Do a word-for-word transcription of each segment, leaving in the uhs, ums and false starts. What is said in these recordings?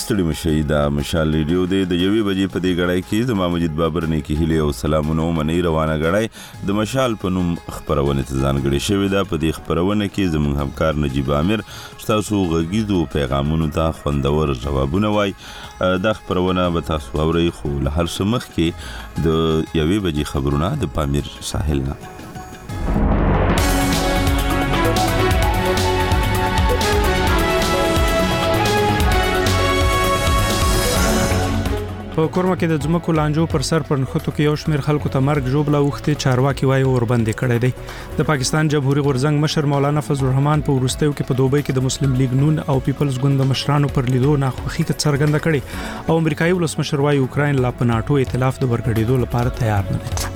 ستړي مشي دا مشال ریډیو دی د یوې بجې په دې غړای کې زما مجید بابر نه کې هلي او سلامونه منی روانه غړای د مشال په نوم خبرونه ځانګړي شوی دا په دې خبرونه کې زموږ همکار نجیب عامر تاسو غږیدو پیغامونو ته خوندور جوابونه وای دا خبرونه به تاسو اورئ خو له هر څه مخکې د یوې بجې خبرونه د پامیر ساحل نه په کورما کې د ځمکو لانجو پر سر پر نخښتو کې یو شمېر خلکو ته مرګ ژوبله اوښتې چارواکي وایي وربندې کړی دی د پاکستان جمهوریت غورځنګ مشر مولانا فضل الرحمن په وروستیو کې په دوبۍ کې د مسلم لیگ نون او پیپلز ګوند د مشرانو پر لیدو ناخوښي څرګنده کړې او امریکایي ولسمشر وایي اوکراین لا په ناتو ائتلاف د ورګډېدو لپاره تیار نه دی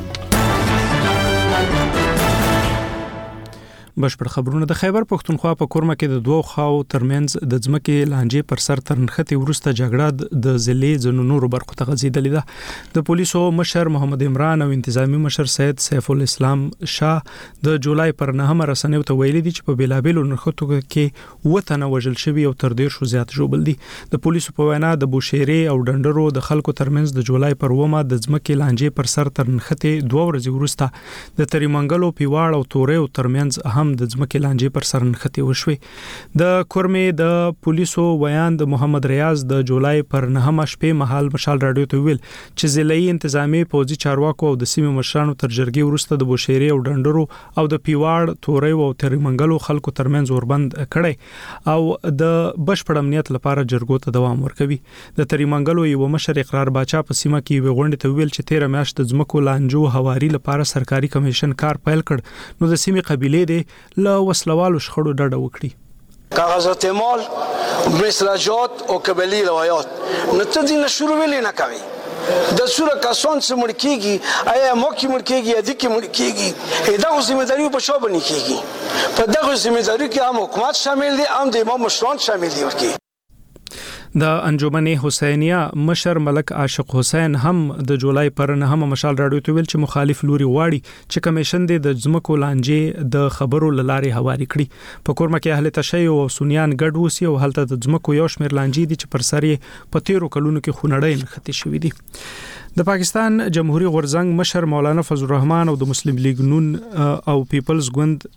بشپړ خبرونه د خیبر پښتونخوا په کورما کې د دوه خاو ترمنځ د ځمکې لانجې پر سر تر نښتې وروسته جګړه د ضلعې ځینو نورو برخو ته غځېدلې ده د پولیسو مشر محمد عمران او انتظامی مشر سید سیف الاسلام شاه د جولای پر نهمه رسنیو ته ویلي دي چې په بیلابېلو نښتو کې اووه تنه وژل شوي او تر دېرشو زیات ژوبل دي د پولیسو په وینا د بوشهرې او ډنډرو د خلکو ترمنځ د جولای پر اوومه د ځمکې لانجې پر سر تر نښتې دوه ورځې وروسته د تریمنګلو پیواړ او تورې ترمنځ هم د ځمکې لانجې پر سر نښتې وشوې د کورمې د پولیسو ویان د محمد ریاض د جولای پر نهمه شپې مهال مشال رادیو ته ویل چې ضلعي انتظامی پوځي چارواکو او د سیمې مشرانو تر جرګې وروسته د بوشهرې او ډنډرو او د پیواړ تورې او تریمنګلو خلکو ترمنځ وربند کړي او د بشپړ امنیت لپاره جرګو ته دوام ورکوي د تریمنګلو یو مشر اقرار باچا په سیمه کې یو غونډه ته ویل چې تیره میاشت د ځمکو لانجو هواري لپاره سرکاري کمیشن کار پیل کړ نو د سیمې قبيله دی لا وسلوالو شخړو ډډه وکړي کاغذات مال مسلاجات او قبلی روایات نو ته دې شروع ویلې نه کوي د سوره کسان چې مړ کیږي آیا مو کې مړ کیږي یا د کې مړ کیږي دا ذمہ داری په شو باندې کیږي په دغه ذمہ داری کې هم حکومت شامل دي هم د امام مشران شامل دي ورکی د انجمن حسینیه مشر ملک عاشق حسین هم د جولای پر نهمه مشال رادیو ته ویل چې مخالف لوري واړي چې کمیشن د ځمکو لانجې د خبرو لارې هواري کړي په کورما کې اهل تشیع او سنیان ګډ وسی او هلته د ځمکو یو شمېر لانجې دي چې پر سر په تیرو کلونو کې خونړۍ نښتې شوې دي د پاکستان جمهوریت غورځنګ مشر مولانا فضل الرحمن او د مسلم لیگ نون او پیپلز ګوند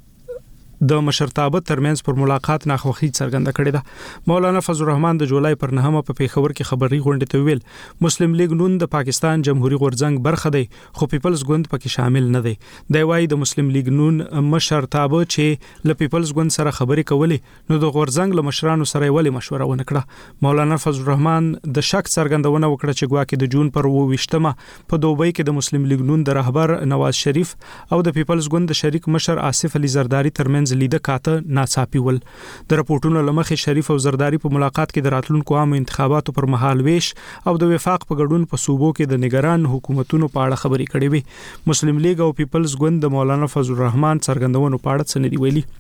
د مشرتابه ترمنځ پر ملاقات ناخوښي څرګنده کړې ده مولانا فضل الرحمن د جولای پر نهمه په پیښور کې خبري غونډه ته ویل مسلم لیگ نون د پاکستان جمهوریت غورځنګ برخه دی خو پیپلز ګوند پکې شامل نه دی د وای د مسلم لیگ نون مشرتابه چې ل پیپلز ګوند سره خبري کولې نو د غورځنګ له مشرانو سره ولې مشوره ونه کړه مولانا فضل الرحمن د شک څرګندونه وکړه چې ګواکې د جون پر ویشتمه په دوبۍ کې د مسلم لیگ نون د رهبر نواز شریف او د پیپلز ګوند د شریک مشر آصف علي زرداری ترمنځ لیده کاته ناڅاپي ول د راپورټونو لمخې شریف او زرداری په ملاقات کې د راتلونکو عام انتخاباتو پر مهال ویش او د وفاق په ګډون په صوبو کې د نگران حکومتونو په اړه خبرې کړې وي مسلم لیگ او پیپلز ګوند د مولانا فضل الرحمن څرګندونو په اړه څه نه دی ویلي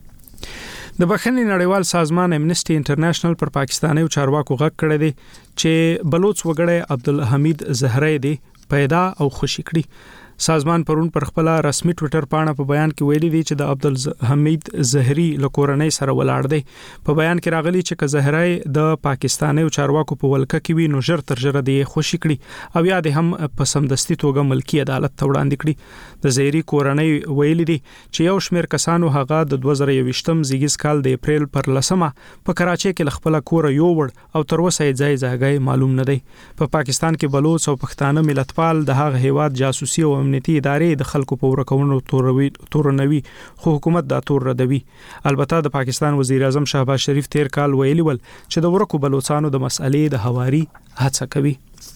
د بخښنې نړیوال سازمان امنیسټي انټرنیشنل پر پاکستاني چارواکو غږ کړی دی چې بلوچ وګړی عبدالحمید زهری دی پیدا او خوشی کړي سازمان پرون پر خپل رسمي ټوئیټر پاڼه په بیان کې ویلي دی چې د عبدالحمید زهری له کورنۍ سره ولاړ دی په بیان کې راغلی چې که زهری د پاکستاني چارواکو په ولکه کې وي نو ژر تر ژره دی خوشی کړي او یا د هم په سمدستي توګه ملکی عدالت ته وړاندې کړي د زهری کورنۍ ویلي دی چې یو شمېر کسانو هغه د دوه زره یوویشتم زیږیز کال د اپریل پر لسمه په کراچۍ کې خپل کور یو وړ او تر اوسه یې ځای ځای معلوم نه دی په پاکستان کې بلوچ او پښتانه ملتپال د هغه هیواد جاسوسي او امنیتي ادارې د خلکو په ورکوونو توروي تورنوي خو حکومت دا تور ردوي البته د پاکستان وزیر اعظم شهباز شریف تیر کال ویلي ول چې د ورکو بلوچستانو د مسئلې د هواري هڅه کوي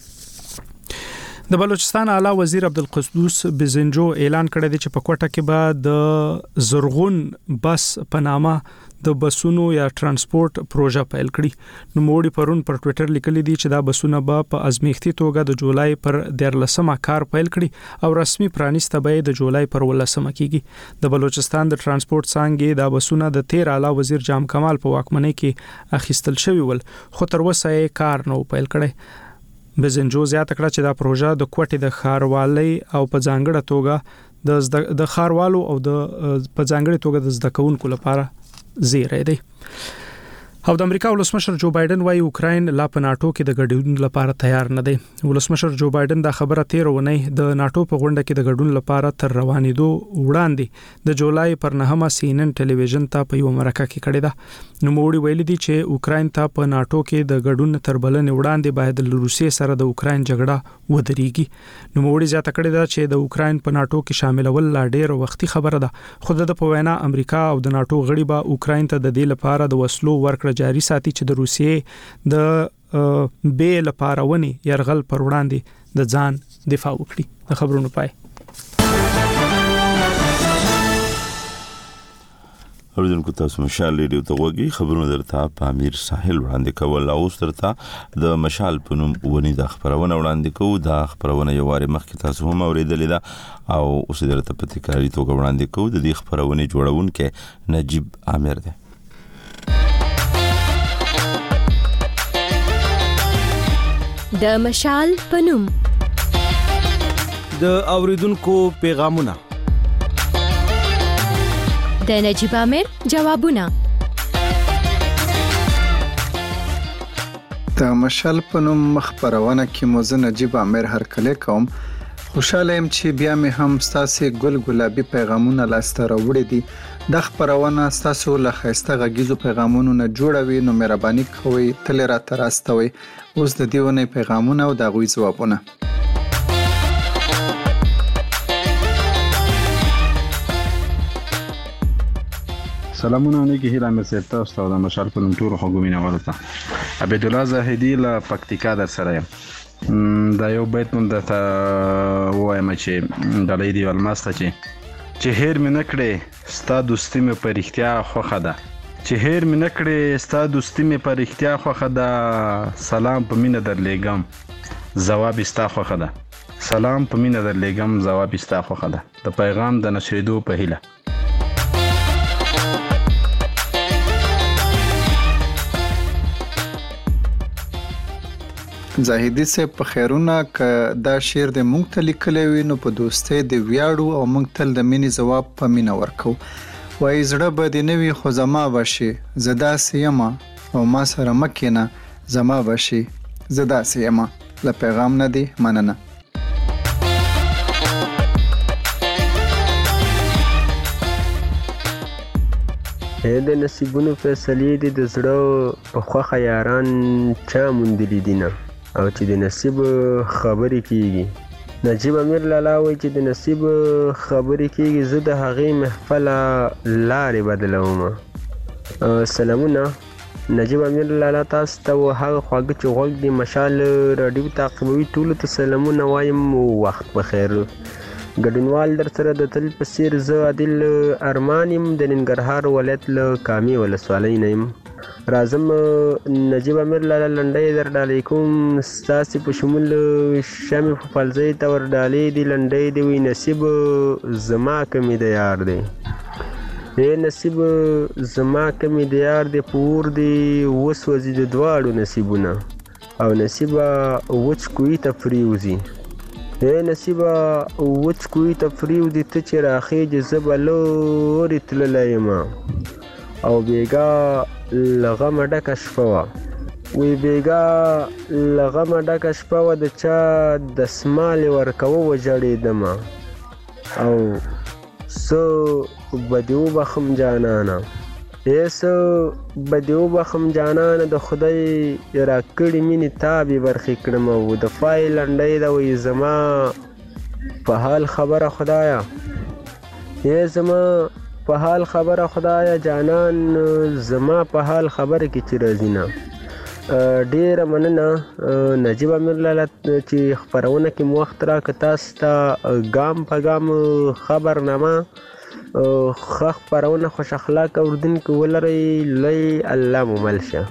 د بلوچستان اعلی وزیر عبدالقدوس بزنجو اعلان کړی دی چې په کوټه کې به د زرغون بس په نامه د بسونو یا ترانسپورت پروژه پیل کړي نو موړي پرون پر ټوئیټر لیکلي دي چې دا بسونه به په ازمیښتي توګه د جولای پر دیارلسمه کار پیل کړي او رسمي پرانیسته به د جولای پر ولسمه کیږي د بلوچستان د ترانسپورت څانګې دا بسونه د تیر اعلی وزیر جام کمال په واکمنۍ کې اخیستل شوی ول خو تر اوسه کار نو پیل کړي بزنجو زیاته کړه چې دا پروژه د کوټې د خاروالۍ او په ځانګړه توګه د د خاروالو او د په ځانګړي توګه د زده کوونکو لپاره زیری دی او د امریکا ولسمشر جو بایدن وايي اوکراین لا په ناتو کې د ګډون لپاره تیار نه دی. ولسمشر جو بایدن دا خبره تیر ونی د ناتو په غونډه کې د ګډون لپاره تر روانېدو وړاندې د جولای پر نهمه سی ان ان ټلویزیون ته په یو مرکه کې کړی ده. نو موړي ویل دي چې اوکراین ته په ناتو کې د ګډون تر بلنې وړاندې باید له روسیې سره د اوکراین جګړه ودرېږي. نو موړي زیاته کړی ده چې د اوکراین په ناتو کې شاملول لا ډېر وختي خبره ده. خو د په وینا امریکا او د ناتو غړي به اوکراین ته د دې لپاره د وسلو ورکړه جاری ساتي چې د روسیې د بیل لپاره ونی يرغل پر وړاندې د ځان دفاع وکړي. د خبرونو پای اوریدونکو تاسو مشال ریډیو ته وګورئ. خبرونه درته په امیر ساحل وړاندې کول او درته د مشال په نوم ونی د خبرونه وړاندې کوو. دا خبرونه یو واره مخکې تاسو هم اوریدلې ده او اوس درته په تکراري توګه وړاندې کوو. د دې خبرونه جوړونکو نجیب عامر دی. د مشال پنوم د اوریدونکو پیغامونه د نجیب عامر جوابونه د مشال پنوم خبرونه کې مو زه نجیب عامر هرکله کوم. خوشاله يم چې بیا مې هم ستاسو ګل ګلابي پیغامونه لاسته راوړي دي. د خبرونه ستاسو له خسته غږیزو پیغامونو نه جوړوي. نو مهرباني کوئ تل را تراستوي. اوس د دیونه پیغامونه او د غوي ځوابونه. سلامونه نیکی هیله مې سره تاسو ته د مشال په نوم ټول حکومینه ورته عبد الله زاهدی له پکتیکا در سره یم. دا یو بیت مون د تا وایم چې د لیدي الماسته چې چې هیر مې نکړې ستا دوستي مې په رښتیا خوخه ده چې هیر مې نکړې ستا دوستي مې په رښتیا خوخه ده. سلام په مینه درلېږم جواب ستا خوخه ده. سلام په مینه درلېږم جواب ستا خوخه ده. د پیغام د نشریدو په هیله. زاهدی صاحب په خیرونه ک دا شعر د مونږ ته لیکلی وي نو په دوستۍ د ویاړو او مونږ تل د مینې جواب په مینه ورکو. وای زړه به دې نه وي خو زما بشي زه داسې یم او ما سره مه کښېنه زما بشي زه داسې یم. له پیغام نه دی مننه. د نصیبونو فیصلې دي د زړه په خوښه یاران چا موندلي دي نه او چې د نصیب خبرې کیږي. نجیب امیر لالا وایي چې د نصیب خبرې کیږي زه د هغې محفله لارې بدلوم. سلامونه نجیب امیر لالا تاسو ته و هغه خواږه چې غوږ د مشال راډیو تعقیبوي ټولو ته سلامونه وایم. وخت بخیر. ګډونوال در سره د تل په څیر زه عادل ارمان یم د ننګرهار ولایت له کامې ولسوالۍ نه یم. راځم نجیب امیر لالا لنډۍ در ډالۍ کوم ستاسې په شمول شمې په پلځۍ ته ور ډالۍ دي لنډۍ دي وي نصیب زما کمې د یار دی. ای نصیب زما کمې د یار دی په اور دی وسوځي د دواړو نصیبونه او نصیبه وچ کوی ته پرېوځي. ای نصیبه وچ کوی ته پرېوځي ته چې راخېږې زه به لورې تللی یم او بیګا له غمه ډکه شپه وه. وی بیګا له غمه ډکه شپه وه د چا دسمالې ورکوه وژړېدمه او څه به دې وبخم جانانه. ای څه به دې وبخم جانانه د خدای راکړې مینې تابې برخې کړم او د فای لنډۍ ده وایي زما په حال خبره خدایه. ای زما په حال خبره خدایه جانان زما په حال خبره کې چې راځي نه. ډیره مننه نجیب امیر لالا چې خبرونه کې مو وخت راکړه. تاسو ته ګام په ګام خبرنامه ښه خپرونه خوش اخلاقه اورېدونکي ولرئ. لوی الله مو مل شه.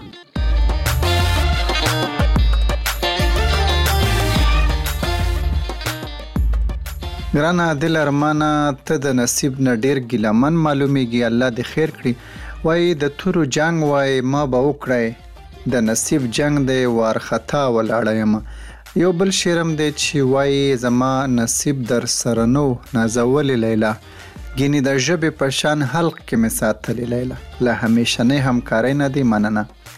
ګرانه عادل ارمانه ته د نصیب نه ډیر ګیلمن معلومیږي. الله دې خیر کړي. وای د تورو جنگ وای ما به وکړی د نصیب جنگ دی وارخطا ولاړه یم. یو بل شعرم دی چې وای زما نصیب در سره نو نازولې لیلا ګینې د ژبې په شان حلق کې مې ساتلې لیلا. له همیشنۍ همکارۍ نه دی مننه.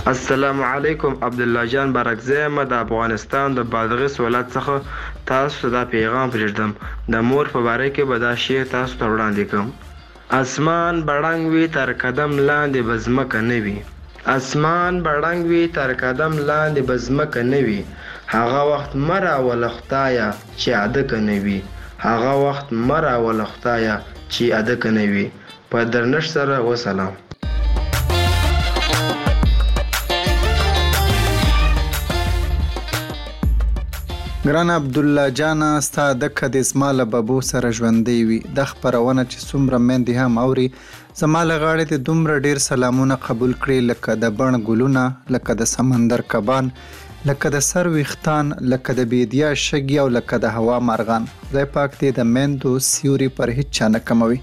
السلام علیکم عبد الله جان برکزی ما د افغانستان د بادغیس ولایت څخه تاسو ته دا پیغام پرېږدم. د مور په باره کې به دا شعر تاسو ته وړاندې کوم. اسمان بړنګ وي تر قدم لاندې به ځمکه نه وي. اسمان بړنګ وي تر قدم لاندې به ځمکه نه وي. هغه وخت مه راوله خدایه چې عدکه نه وي. هغه وخت مه راوله خدایه چې عدکه نه وي. په درنښت سره وسلام. ګران عبد الله جان ستا د کدیس مال بابو سره ژوندې وي. د خبرونه چې څومره مندي هم اوري زما له غاړې ته دومره ډیر سلامونه قبول کړي لکه د بڼ ګلونه، لکه د سمندر کبان، لکه د سر ویختان، لکه د بیدیا شګي او لکه د هوا مارغان. خدای پاک دې د میندو سیوري پر هیڅ چا نه کموي.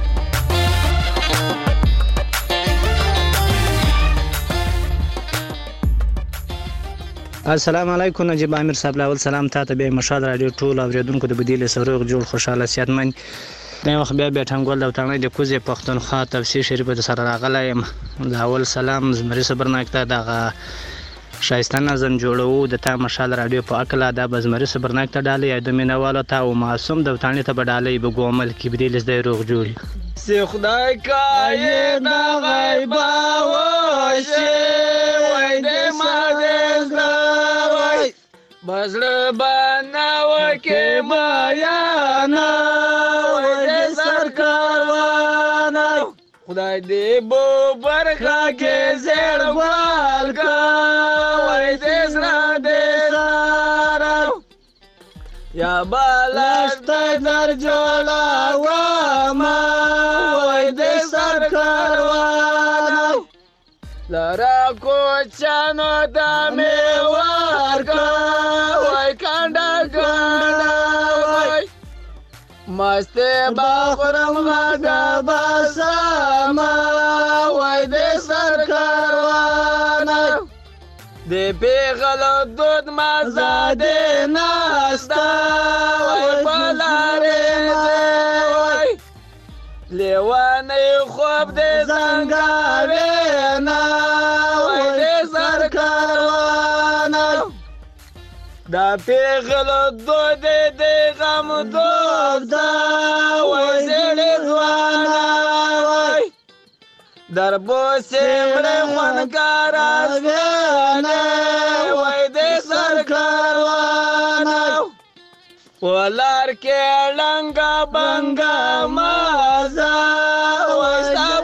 السلام علیکم نجیب امیر صاحب. لاول سلام تاسو به مشال رادیو ټول اوریدونکو د بدیل سروغ جوړ خوشاله صحتمن. دا وخت بیا بیا ټنګول د وطن د کوزې پښتونخوا تفسیر شریف د سره راغلی یم. دا اول سلام زمری صبرناک ته دغه شایسته نظم جوړو د تا مشال رادیو په اکلا د بزمری صبرناک ته ډالې یا د مینوالو ته او معصوم د وطن ته بډالې به ګومل کې بدیل د روغ جوړي. سی خدای کای دا غیبا وشه وای دې ما دې بزړه باندې وکه مایانا وای دې سرکاروانه خدای دې بو برخه کې زړ ګوال کا وای دې سره دې سارا یا بالاشت در جوړا و ما وای دې سرکاروانه لرا کوچانو د میوار کا مسته باخرم غدا باسما وای دې سرکاروانه دې پیغلو دود مزه دې ناستا وای پلارې وای لیوانې خوب دې زنګاوې نا وای دې سرکاروانه دا پیغلو دود دې غم دود دا وای زړې ځوانا وای در بوسې مړې خوندکاره زویانه وای دې سرکاروانه ولار کې ړنګه بنګه مازه وای ستا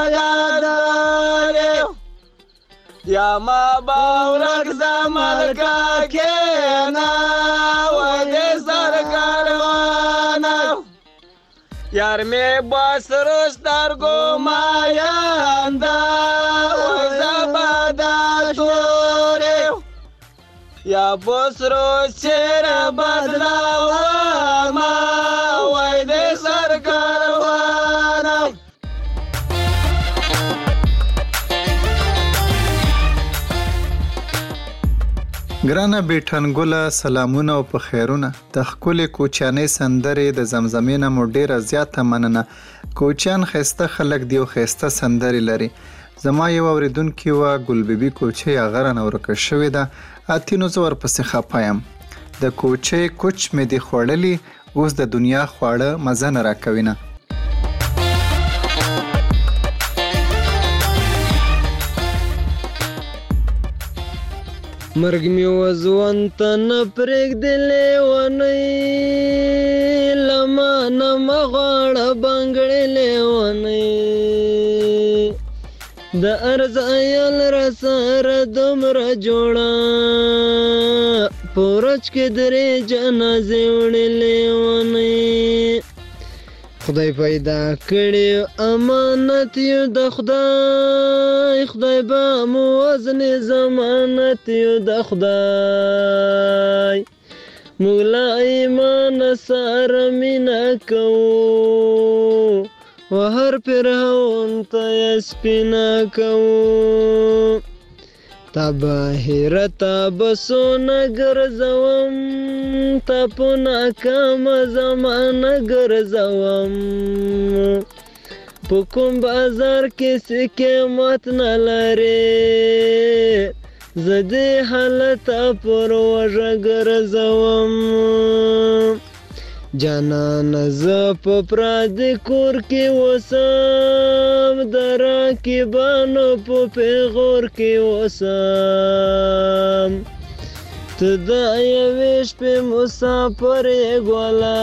بادارې یا ما باورک زملکا کېنا وای دې سرکاروانه یار مې بسرو سترګو ماینده وای زبادا تورې یا بسرو چېره بدلاومه وای دې سرکاروانه. ګرانه بیټنګوله سلامونه او په خیرونه. د ښکلې کوچیانۍ سندرې د زمزمې نه مو ډېره زیاته مننه. کوچیان ښایسته خلک دی او ښایسته سندرې لري. زما یو اورېدونکې وه ګلبیبي کوچۍ هغه رانه ورکه شوې ده. اتینو زه ورپسې خفه یم. د کوچۍ کوچ مې دې خوړلي اوس د دنیا خواړه مزه نه راکوي نه. مرګ مې وزوان ته نه پرېږدلې ونۍ لما نه مغواړه بنګړې لیونۍ د ارزایل را سره دومره جوړه په ورځ کې درې جنازې وړې لیونۍ خدای پیدا کړی امانت یو د خدای خدای به مو وزن ضمانت یو د خدای موږ له ایمانه سره مینه کوو و هر فرعون ته یې سپینه کوو تا به حیرته به سونه ګرځوم تا په ناکامه زمانه ګرځوم په کوم بازار کې څه قیمت نه لري زه دې حالته پر وږه ګرځوم جانانه زه په پردي کور کې اوسم د راکبانو په پیغور کې اوسم ته د یوې شپې مسافر یې ګوله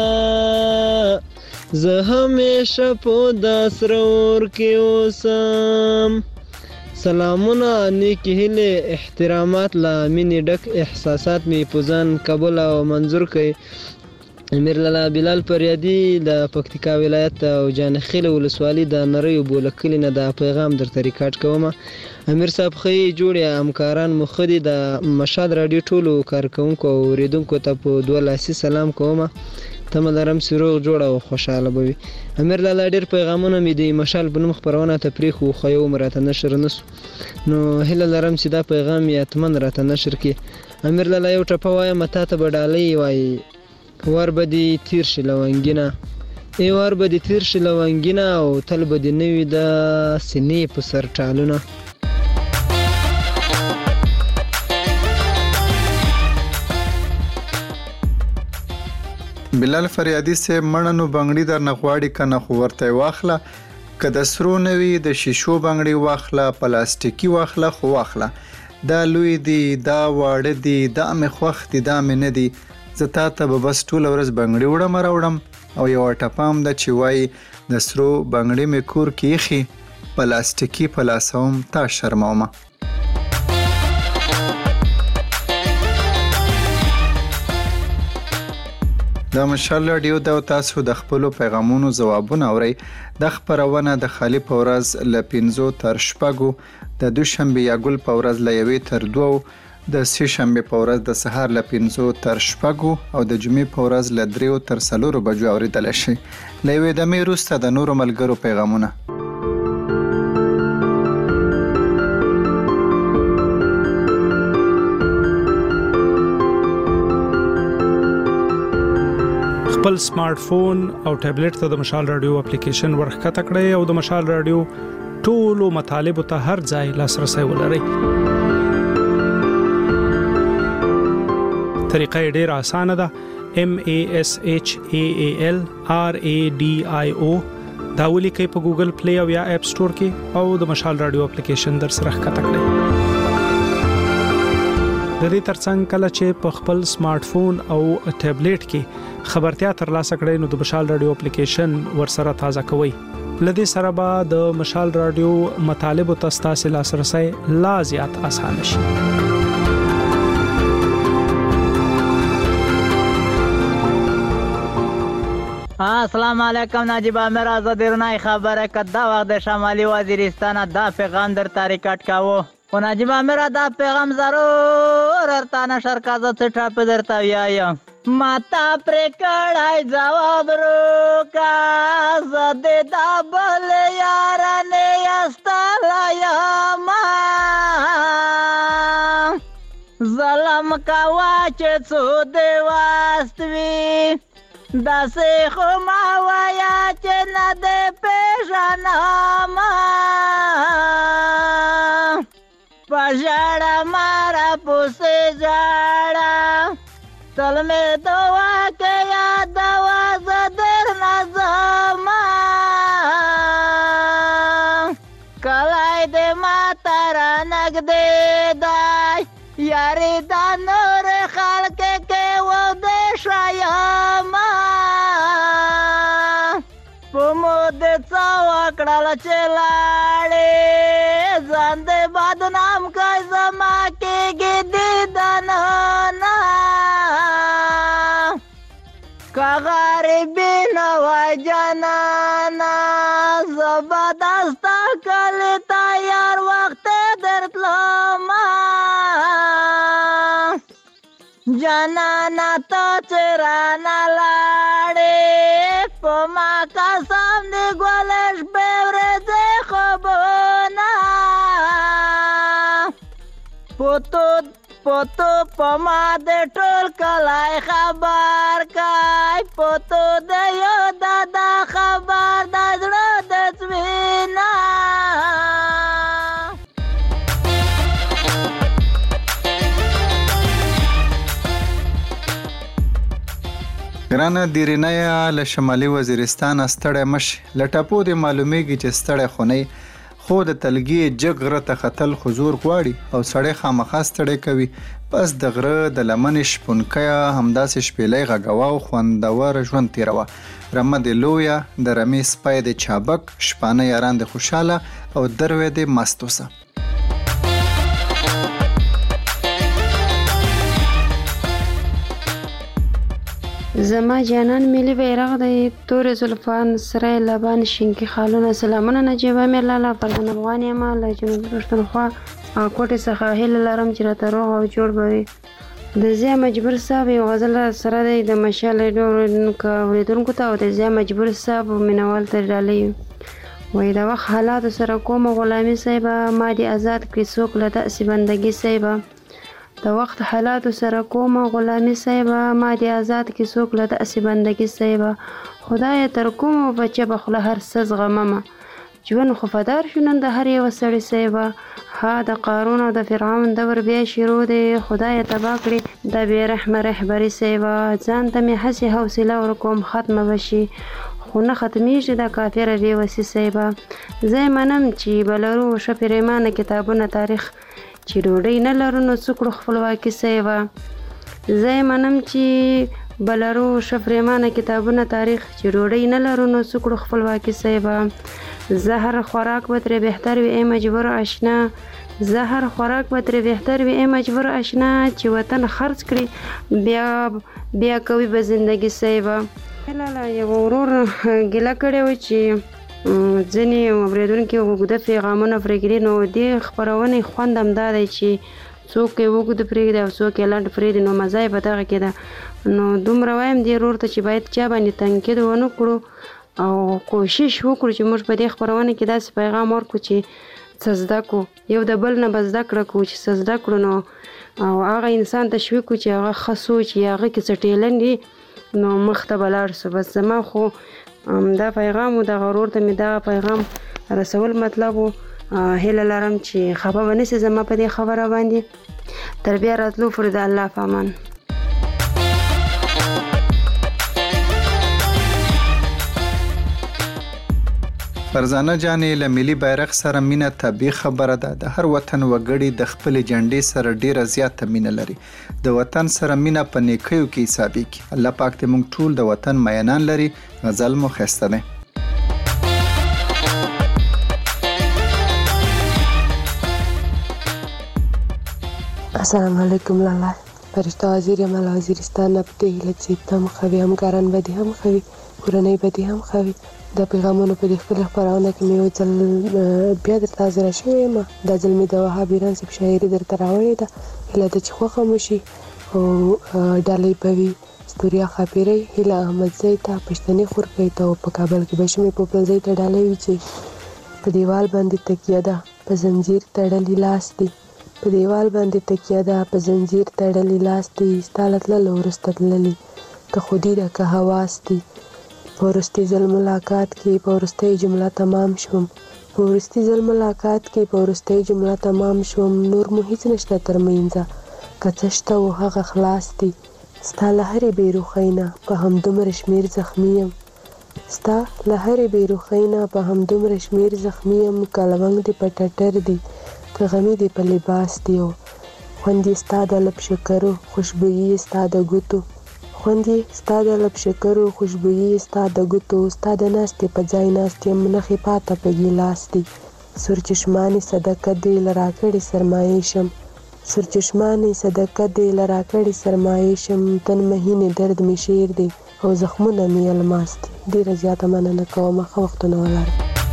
زه همیشه په دا سره اور کې اوسم. سلامونه، نیکې هیلې، احترامات، له مینې ډک احساسات مې په ځان قبول او منظور کړئ. امیر لالا بلال فریادي د پکتیکا ولایت او جانخیل ولسوالي د نریو بوله کلي نه دا پیغام درته ریکارډ کوم. امیر صاحب ښې جوړې همکاران مو ښه دي. د مشال راډیو ټولو کارکوونکو او اورېدونکو ته په دوه لاسي سلام کوم. تمه لرم چې روغ جوړ او خوشحاله به وي. امیر لالا ډېر پیغامونه مې د مشال په نوم خپرونه ته پرېښو خو یو م راته نشر نه سو، نو هیله لرم چې دا پیغام یې حتمن راته نشر کړي. امیر لالا یو ټپه وایم تا ته به ډالۍ وایي ور به دې تیر شي لونګینه، ای ور به دې تیر شي لونګینه او تل به دې نه وي د سینې په سر ټالونه. بلال فریادي سے مړنو بنگړي در نغواړي کنه خو ورته واخله، که د سرو نوي د شیشو بنگړي واخله، پلاستیکي واخله خو واخله، دا لوی دی دا واړه دی دا مې خوښ دی دا مې نه دی، زه تا ته به بس ټوله ورځ بنګړي وړم راوړم. او یوه ټپام ده چې وایي د سرو بنګړي مې کور کې ایښي، پلاستیکي په لاسوم تا شرمومه. د مشال راډیو د تاسو د خپلو پیغامونو ځوابونه اورئ. د خپرونه د خالي په ورځ له پنځو تر شپږو، د دوشنبې یا ګل په ورځ له یوې تر دوو، د سې شنبې په ورځ د سهار له پنځو تر شپږو او د جمعې په ورځ له دریو تر څلورو بجو اورېدلی شئ. له یوې دمې وروسته د نورو ملګرو پیغامونه. خپل سمارټ فون او ټابلیټ ته د مشال راډیو اپلیکیشن ورښکته کړئ او د مشال راډیو ټولو مطالبو ته هر ځای لاسرسی ولرئ. طریقه یې ډېره اسانه ده. M A S H A A L R A D I O دا ولیکئ په ګوګل پلی او یا اپ سټور کې او د مشال راډیو اپلیکیشن در سره ښکته کړئ. د دې ترڅنګ کله چې په خپل سمارټ فون او ټابلیټ کې خبرتیا ترلاسه کړئ نو د مشال راډیو اپلیکیشن ورسره تازه کوئ. لدې سره به د مشال راډیو مطالبو ته ستاسو لاسرسی لا زیات اسانه شي. السلام علیکم. ناجیب امیر آزاد رونای خبره که دا وقت د شمالی وزیرستان دا پیغام در تاریکات کاوه و ناجیب امیر دا پیغام ضرور ارتا نشر کازه څه ټاپ درته ویایم ماتا پر کړای جواب روکا زده دا بل یارانه استالایا ما ظلم کوا چې څو دی واستوي داسې خو ما وایا چې نه دی پیژنم په ژړه ماره پسې ژړه تل مې دوا کې یادوه زه درنه ځمه کلی دې ماته رانږدې دی یارې دا نورې خلکې کې ودې ښیمه په مو دې څه وکړل چې لاړې ځان دې بدنام کړ زما کېږي دیدنونه که غریبي نه وای جانانه زه به دا ستا کلي ته یار وختې درتلمه جانانه ته چې رانه لاړې په ما قسم دې ګلې شپې ورځې خوبونه پوتو پوتو په ما دې ټول کلی خبر کای پوتو دې یو دادا خبر د زړه د سوینه ګرانه دیرینه له شمالي وزیرستان ستړی مشي له ټاپو دې معلومیږي چې ستړی خو نه خو د تلګي جګ غره ته ختل حضور غواړي او سړی خامخا ستړی کوي. پس د غره د لمنې شپونکیه همداسې شپېلۍ غږوه او خوندور ژوند تېروه. رمه د لویه د رمې سپی د چابک شپانه یاران د خوشحاله او دروی د مست اوسه. زما جانان ملي بیرغ دی تورې زلفان سره لبان شینکي خالونه. سلامونه نجیب امیر لالا فردان افغان یم له جنوبي پښتونخوا کوټې څخه هیله لرم چې راته روغ او جوړ به وي. د ضیا مجبور صاحب یو غزل سره دی د مشال اورېدونکو ته او د ضیا مجبور صاحب مینوال ته ډالۍ وایي د وخت حالاتو سره کومه غلامي صاحبه ما دې آزاد کړي څوک له داسې بندګي صاحبه. د وخت حالاتو سره کومه غلامي صاحبه ما دې آزاد کړي څوک له داسې بندګي صاحبه. خدایه تر کومه بچه به خوله هر څه زغممه ژوند خو فدار شو نن د هر یوه سړي صاحبه. ها د قارون او د فرعون دور بیا شروع دی خدایه تباه کړي د بې رحمه رهبري صاحبه. ځان ته مې هسې حوصله ورکوم ختمه به شي خو نه ختمیږي د کافره بېوسي صاحبه. زه یې منم چې به لرو ښه پرېمانه کتابونه تاریخ چې ډوډۍ نه لرو نو څه کړو خپلواکي صاحبه. زه یې منم چې به لرو ښه پرېمانه کتابونه تاریخ چې ډوډۍ نه لرو نو څه کړو خپلواکي صاحبه. زهر خوراک به ترې بهتر وي ای مجبور اشنا زهر خوراک به ترې بهتر وي ای مجبور اشنا چې وطن خرڅ کړي بیا بیا کوي به زندګي صاحبه. لاله یو ورور ګیله کړې وه چې ځینې اورېدونکي اوږده پیغامونه پرېږدي نو دې خپرونې خوند همدا دی چې څوک یې اوږد پرېږدي او څوک یې لنډ پرېږدي نو مزه یې په دغه کې ده. نو دومره وایم دې ورور ته چې باید چا باندې تنقید ونه کړو او کوشش وکړو چې موږ په دې خپرونه کې داسې پیغام ورکړو چې څه زده کړو یو د بل نه به زده کړه کړو چې څه زده کړو نو او هغه انسان تشویق کړو چې هغه ښه سوچ یا هغه کې څه ټیلنټ وي نو مخ ته به لاړ شو. بس زما خو دا پیغام و دغه ورور ته مې دغه پیغام رسول مطلب و. هیله لرم چې خفه به نه سي زما په دې خبره باندې. تر بیا راتلو پورې د الله په امان. فرزانه جانې له ملي بیرغ سره مینه طبیعي خبره ده. د هر وطن وګړي د خپلې جنډې سره ډیره زیاته مینه لري. د وطن سره مینه په نیکیو کې حسابېږي. الله پاک دې موږ ټول د وطن مینان لري. غزل مو ښایسته دی. السلام علیکم لالا فرشته وزیر یم له وزیرستان نه په دې هیله چې ته هم ښه وي همکاران به دې هم ښه وي کورنۍ به دې هم ښه وي. د پیغامونو په دې خپلې خپرونه کې مې یو ځل بیا درته حاضره شوې یم. دا ځل مې د وهاب ایران صاحب شاعري درته راوړې ده. هیله ده چې خوښه مو شي او ډالۍ به وي ستوریا خاپیرۍ هیله احمدزی ته پښتني خورکۍ ته او په کابل کې به شمې پوپلزۍ ته ډالۍ وي چې په دیوال باندې تکیه ده په زنځیر تړلی لاس دی په دیوال باندې تکیه ده په زنځیر تړلی لاس دی ستا له تللو وروسته تللي که خودي ده که حواس دي. په وروستي ځل ملاقات کې په وروستۍ جمله تمام شوم په وروستي ځل ملاقات کې په وروستۍ جمله تمام شوم نور مو هیڅ نشته تر منځه که څه شته و هغه خلاص دي. ستا له هرې بېروخۍ نه په همدومره شمېر زخمي یم ستا له هرې بېروخۍ نه په همدومره شمېر زخمي یم که لونګ دې په ټټر دي که غمي دې په لباس دي او خوند یې ستا د لب شکرو خوشبويي یې ستا د ګوتو خوند یې ستا د لب شکرو خوشبويي یې ستا د ګوتو ستا د ناستې په ځای ناست یم نښې پاته په ګیلاس دي. سور چشمانې صدقه دې له راکړې سرمایې شم سور چشمانې صدقه دې له راکړې سرمایې شم تن مهینې درد مې شعر دی او زخمونه مې الماس دي. ډېره زیاته مننه کوم ښه وختونه ولرئ.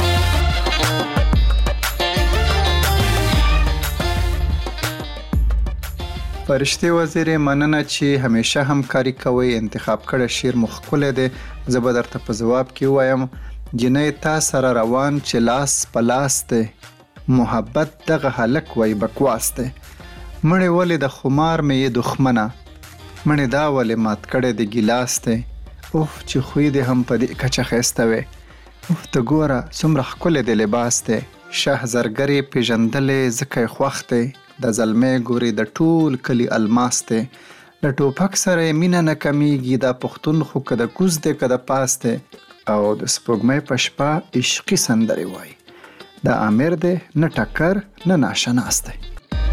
فرشتي وزیرې مننه چې همیشه همکاري کوئ. انتخاب کړی شعر مو ښکلی دی. زه به درته په ځواب کې ووایم جنۍ تا سره روان چې لاس په لاس دی محبت دغه هلک وای بکواس دی. مړې ولې د خمار مې یې دښمنه مړې دا ولې مات کړی د ګیلاس دی. اوف چې خوی دې هم په دې کچه ښایسته وی اوف ته ګوره څومره ښکلی د لباس دی. شه زرګرې پېژندلې ځکه یې خوښ دی د زلمۍ ګورې د ټول کلي الماس دی. له ټوپک سره یې مینه نه کمیږي. دا پښتون خو که د کوز دی که د پاس دی او د سپوږمۍ په شپه عشقي سندرې وایي. د امیر دی نه ټکر نه ناشناس دی.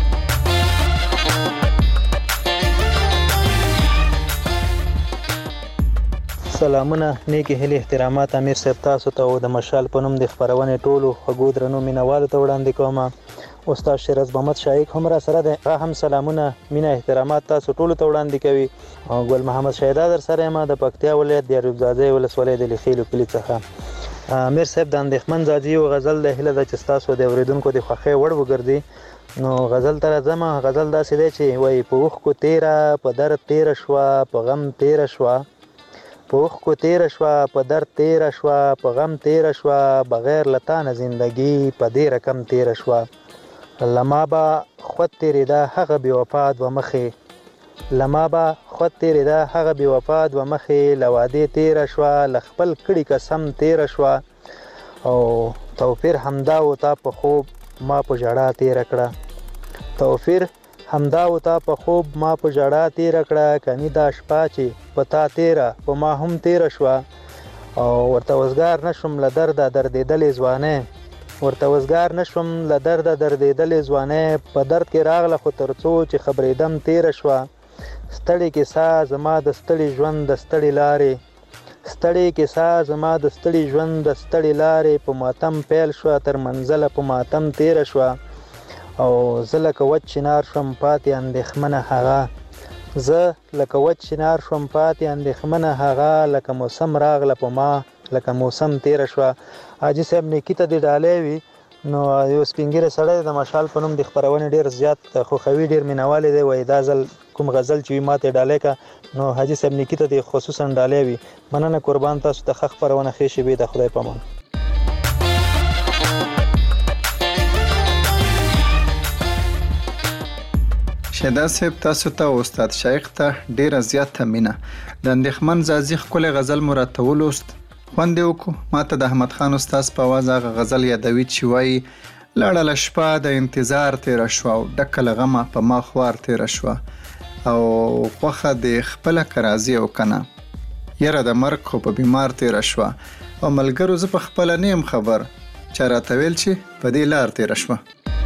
سلامونه، نیکی هیلې، احترامات امیر صاحب تاسو ته او د مشال په نوم د خپرونې ټولو خوږو درنو مینوالو ته وړاندې کوم. استاد شیراز محمد شایق هم را سره دی، هغه هم سلامونه، مینه، احترامات تاسو ټولو ته وړاندې کوي. او ګل محمد شهیدا در سره یم د پکتیا ولایت د یعقوب زاده ولسوالۍ د لخیلو کلي څخه. امیر صاحب د اندېښمن زادي یو غزل د هیله ده چې ستاسو د اورېدونکو د خوښۍ وړ وګرځي. نو غزل ته راځم. غزل داسې دی چې وایي په اوښکو تیره په درد تیره شوه په غم تیره شوه، په اوښکو تیره شوه په درد تیره شوه په غم تیره شوه، بغیر له تا نه زندګي په دې رقم تیره شوه. له ما به خود تیرېده هغه بې وفا دوه مخې، له ما به خود تیرېده هغه بې وفا دوه مخې، له وعدې تیره شوه له خپل کړي قسم تیره شوه. او توفیر همدا و تا په خوب ما په ژړا تیره کړه، توفیر همدا و تا په خوب ما په ژړا تیره کړه، کني دا شپه چې په تا تیره په ما هم تیره شوه. او ورته وزګار نشوم له درده دردېدلې ځوانۍ، ورته وزګار نشوم له درده دردېدلې ځوانۍ، په درد کې راغله خو تر څو چې خبرېدم تیره شوه. ستړې کیسه زما د ستړي ژوند د ستړي لارې، ستړې کیسه زما د ستړي ژوند د ستړي لارې، په ماتم پیل شوه تر منزله په ماتم تیره شوه. او زه لکه وچ چنار شوم پاتې اندېښمنه هغه، زه لکه وچ چنار شوم پاتې اندېښمنه هغه، لکه موسم راغله په ما لکه موسم تیره شوه. حاجي صاحب نیکي ته دې ډالۍ وي. نو یو سپین ږیری سړی د مشال په نوم د خپرونې ډېر زیات خوښوي، ډېر مینهوالی دی. وایي دا ځل کوم غزل چې وي ما ته ډالۍ که. نو حاجي صاحب نیکي ته دې خصوصا ډالۍ وي. مننه قربان، تاسو ته ښه خپرونه ښې شېبې د خدای په امان. شهدا صاحب تاسو ته او استاد شایق ته ډیره زیاته مینه. د اندېښمن زازي ښکلی غزل مو راته ولوست، خوند یې وکړو. ما ته د احمد خان استاد په اواز هغه غزل یادوي چې وایي لاړله شپه د انتظار تیره شوه او ډکه له غمه په ما خوار تیره شوه، او خوښه د خپله که راځي او که نه، یره د مرګ خو په بیمار تیره شوه. او ملګرو زه په خپله نه یم خبر چا راته ویل چې په دې لار تیره شوه.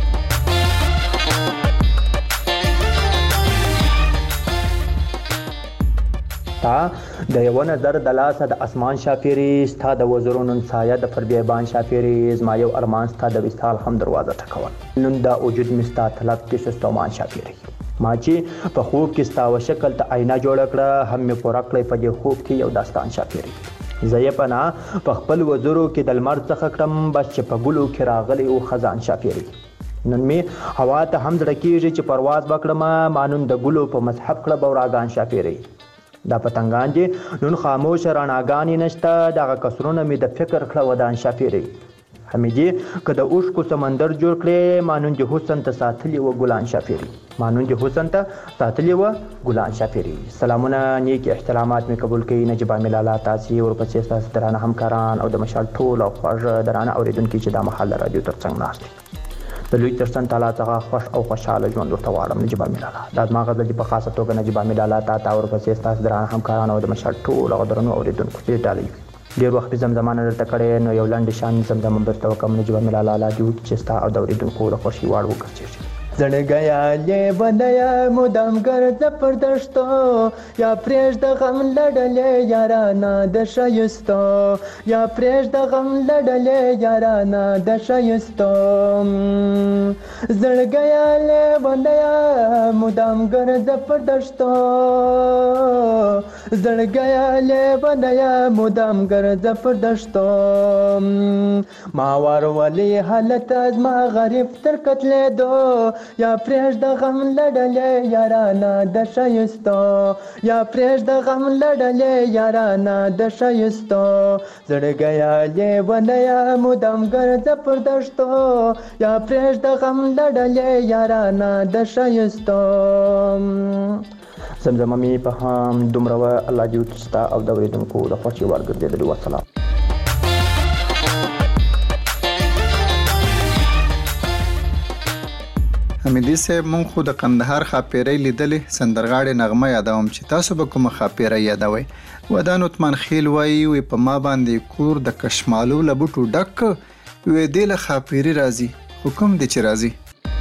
ستا د یو نظر د لاسه د اسمان شافیری، ستا د وزرونو سایه د فربیبان شافیری، زما یو ارمان ستا د وصال هم دروازه ټکول، نن دا وجود مې ستا طلب کې شستومان شافیری. ما چې په خوب کې ستا و شکل ته آینه جوړه کړه، هم مې پوره کړی په دې خوب کې یو داستان شافیری. زه یې پناه په خپل وزرو کې د لمر څخه کړم، بس چې په ګلو کې راغلی و خزان شافیری. نن مې هوا ته هم زړه کېږي چې پرواز وکړم، ما نن د ګلو په مذهب کړه بوراګان شافیری. دا پتنګان چې نن خاموش رڼاګانې نشته، دغه کسرونه مې د فکر کړه ودان شافیری. حمیدي که د اوښکو سمندر جوړ کړې، ما نن د حسن ته ساتلي و ګلان شافیری، ما نن د حسن ته ساتلي و ګلان شافیری. سلامونه، نیک احترامات مې قبول کړي. نجیبه ملاله، تاسې ورپسې ستاسو درانه همکاران او د مشال ټول او خوږ درانه اورېدونکي چې دا مهال د راډیو تر څنګ ناست دي، د لوی ترڅنګ تعالی څخه خوښ او خوشحاله ژوند ورته غواړم. نجیبه ملاله، دا زما غزل دي په خاصه توګه نجیبه ملاله تا ته ورپسې ستاسو درانه همکاران او د مشال ټول او درنو اورېدونکو چې ډالۍ وي. ډېر وخت مې زمزمانه درته کړې، نو یو لنډ شان زمزمه درته وکړم. نجیبه ملاله لا دې وکړي چې ستا او د اورېدونکو د خوښۍ وړ وګرځېږي. زړګیا لیونیا مدام ګرځه پر دشتو، یا پرېږده غم لړلې یارانه د ښایستو، یا پرېږده غم لړلې یارانه د ښایستو. زړګیا لیونیا مدام ګرځه پر دشتو، زړګیا لیونیا مدام ګرځه پر دشتو. ما ورولې حالت زما غریب تر قتلېدو، یا پرېږده غم لړلې یارانه د ښایستو، یا پرېږده غم لړلې یارانه د ښایستو. زړګیا لیونیا مدام ګرځه پر دشتو، یا پرېږده غم لړلې یارانه د ښایستو. زمزمه مې په هم دومره وه. الله دې وکړي ستا او د اورېدونکو د خوښې وړ ګرځېدلي. والسلام. حمیدي صاحب مونږ خو د قندهار خاپیرۍ لیدلې سندرغاړې نغمه یادوم چې تاسو به کومه خاپیرۍ یادوئ. ودان عثمان خیل وایي وی په ما باندې کور د کشمالو له بوټو ډک وی دې له خاپیري راځي خو کوم دی چې راځي.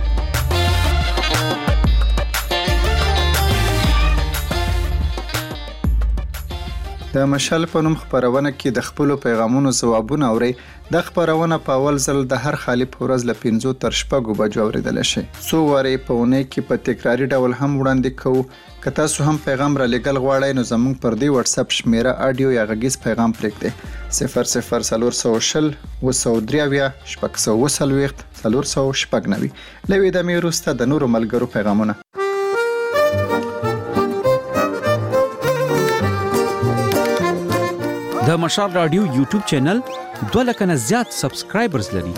د مشال په نوم خپرونه کې د خپلو پیغامونو ځوابونه اورئ. د خپرونه په اول ځل د هر خالي په ورځ له پنځو تر شپږو بجو اورېدلی شئ. څو وارې په اونۍ کې په تکراري ډول هم وړاندې کوو. که تاسو هم پیغام را لیږل غواړئ نو زموږ پر دې واتس اپ شمیره اډیو یا غږیز پیغام پرېږدئ صفر صفر څلور سوه شل اوه سوه درې اویا شپږ سوه اوه څلوېښت څلور سوه شپږ نوي. له یوې دمې وروسته د نورو ملګرو پیغامونه. د مشال رادیو یوټیوب چینل دوه لکه نه زیات سبسکرایبرز لري.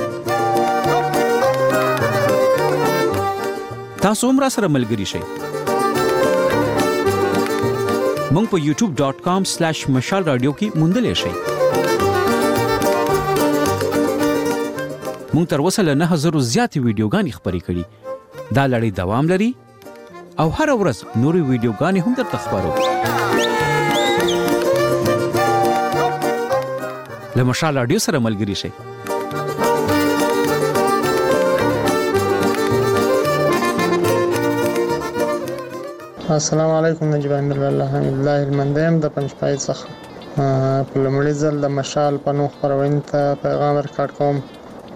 تاسو هم را سره ملګري شئ. مونږ په یوټیوب ډاٹ کام سلیش مشال رادیو کې موندلی شئ. مونږ تر اوسه له نه زرو زیاتې ویډیوګانې خپرې کړي. دا لړۍ دوام لري او هر ورځ نورې ویډیوګانې هم درته خپرو. له مشال رادیو سره ملګري شئ. السلام علیکم. نجیب امیر الله حمید الله المندیم د پنځپای څخه په لومړي ځل د مشال په نوم خپرونې ته پیغام ریکارډ کوم.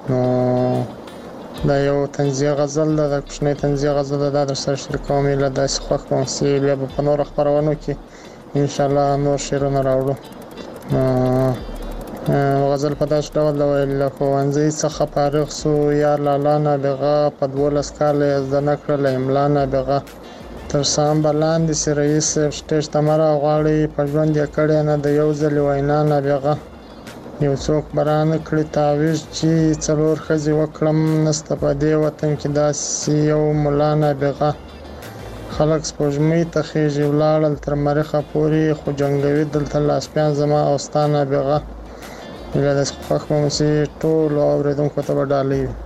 نو دا یو طنزیه غزل ده، د کوچنۍ طنزیه غزل ده. دا در سره شریکوم یې له داسې خوښ کوم چې بیا به په نورو خپرونو کې انشاءالله نور شعرونه راوړو. غزل په داسې ډول ده ویل: له ښوونځي څخه فارغ سو یار لالا نابغه، په دولس کاله یې زده نه کړله املا نابغه. تر سام به لاندې سي رئیس صاحب سټیج ته مه راغواړئ، په ژوند یې کړې نه د یو ځلې وینا نابغه. یو څوک به رانه کړي تعویض چې څلور ښځې وکړم، نسته په دې وطن کې داسې یو ملا نابغه. خلک سپوږمۍ ته خیژي ولاړل تر مریخه پورې، خو جنګوي دلته لاسپیان زما او ستا نابغه. له داسې خوښ کوم چې ټولو اورېدونکو ته به ډالۍ وي.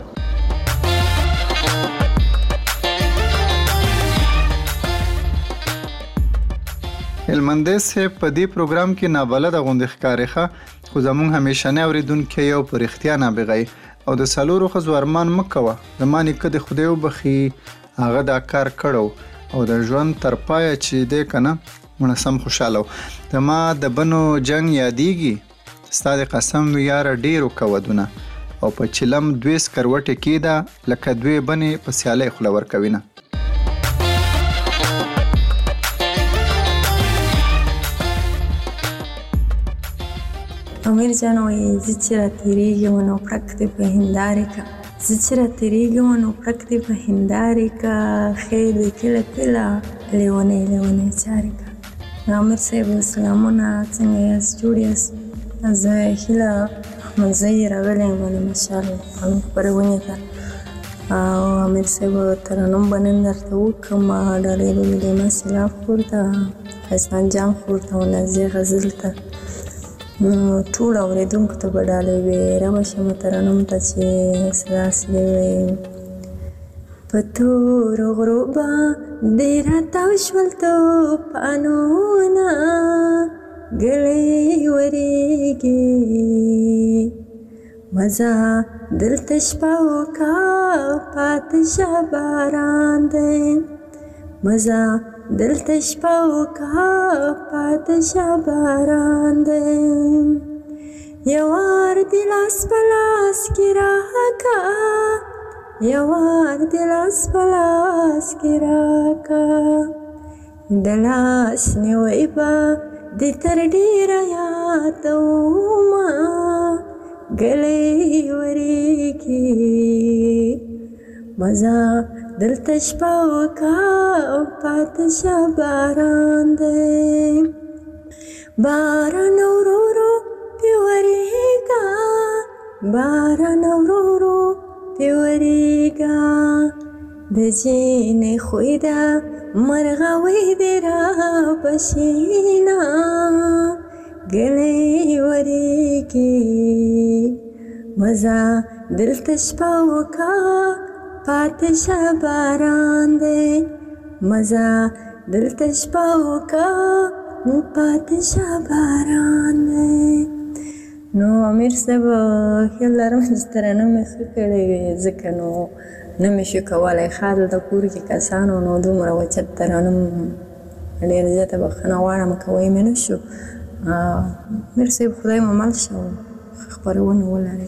هلمندی صاحب په دې پروګرام کې نابلده غوندې ښکاري ښه، خو زموږ همیشنی اورېدونکی یو په رښتیا نابغه او د څلورو ښځو ارمان مه کوه. زما نیکه د خدای وبخي هغه دا کار کړی او د ژوند تر پایه چې دی که نه مړه سم خوشحاله و. زما د بنو جنګ یادیږي، ستا د قسم وي یاره ډېرو کودونه، او په چلم دوې سکروټې کېده لکه دوې بنې په سیالۍ خوله ورکوینه. امیر جان وایي زه چې راتېرېږم نو پړک دې په هندارې که، زه چې راتېرېږم نو پړک دې په هندارې که، خیر دې کله کله لیونی لیونی چارې که. امیر صاحب سلامونه، څنګه یاست؟ جوړ یاست؟ زه هیله احمدزی راغلی یم د مشال په نوم خپرونې ته، او امیر صاحب ترنم به نن درته وکړم. ډالۍ به مې د ایمان سیلاب خور ته، حسن جان خور ته او نازیه غزل ته، ټولو اورېدونکو ته به ډالۍ وي. رابه شم ترنم ته چې داسې دی وایي: په تورو غرو باندې راتاو شول توپانونه، ګلۍ وریږي مزه دلته شپه وکړه پاته شه باران دی، مزه دلته شپه وکړه پاته شه باران دی. یوار دې لاس په لاس کې راکړه، یوار دې لاس په لاس کې راکړه، د لاس نیوی به دې تر ډېره یادومه، ګلۍ وریږي مزه دلته شپه وکړه پاته شه باران دی. باران ورو ورو پې ورېږه، باران ورو ورو پې ورېږه، د جینۍ خوی ده مرغاوۍ دې رابشینه، ګلۍ وریږي مزه دلته شپه وکړه پاتې شه باران دی مزه دلته شپه وکړه پاتې شه باران دی. نو امیر صاحب خیال لرم چې ترانه مې ښه کړې وې ځکه نو نه مې شو کولی ښه دلته کور کې کسانو نو دومره اوچت ترانه ډېره زیاته بخښنه غواړم کوی مې نه شو. امیر صاحب خدای مو مل شه او ښه خپرونه ولرئ.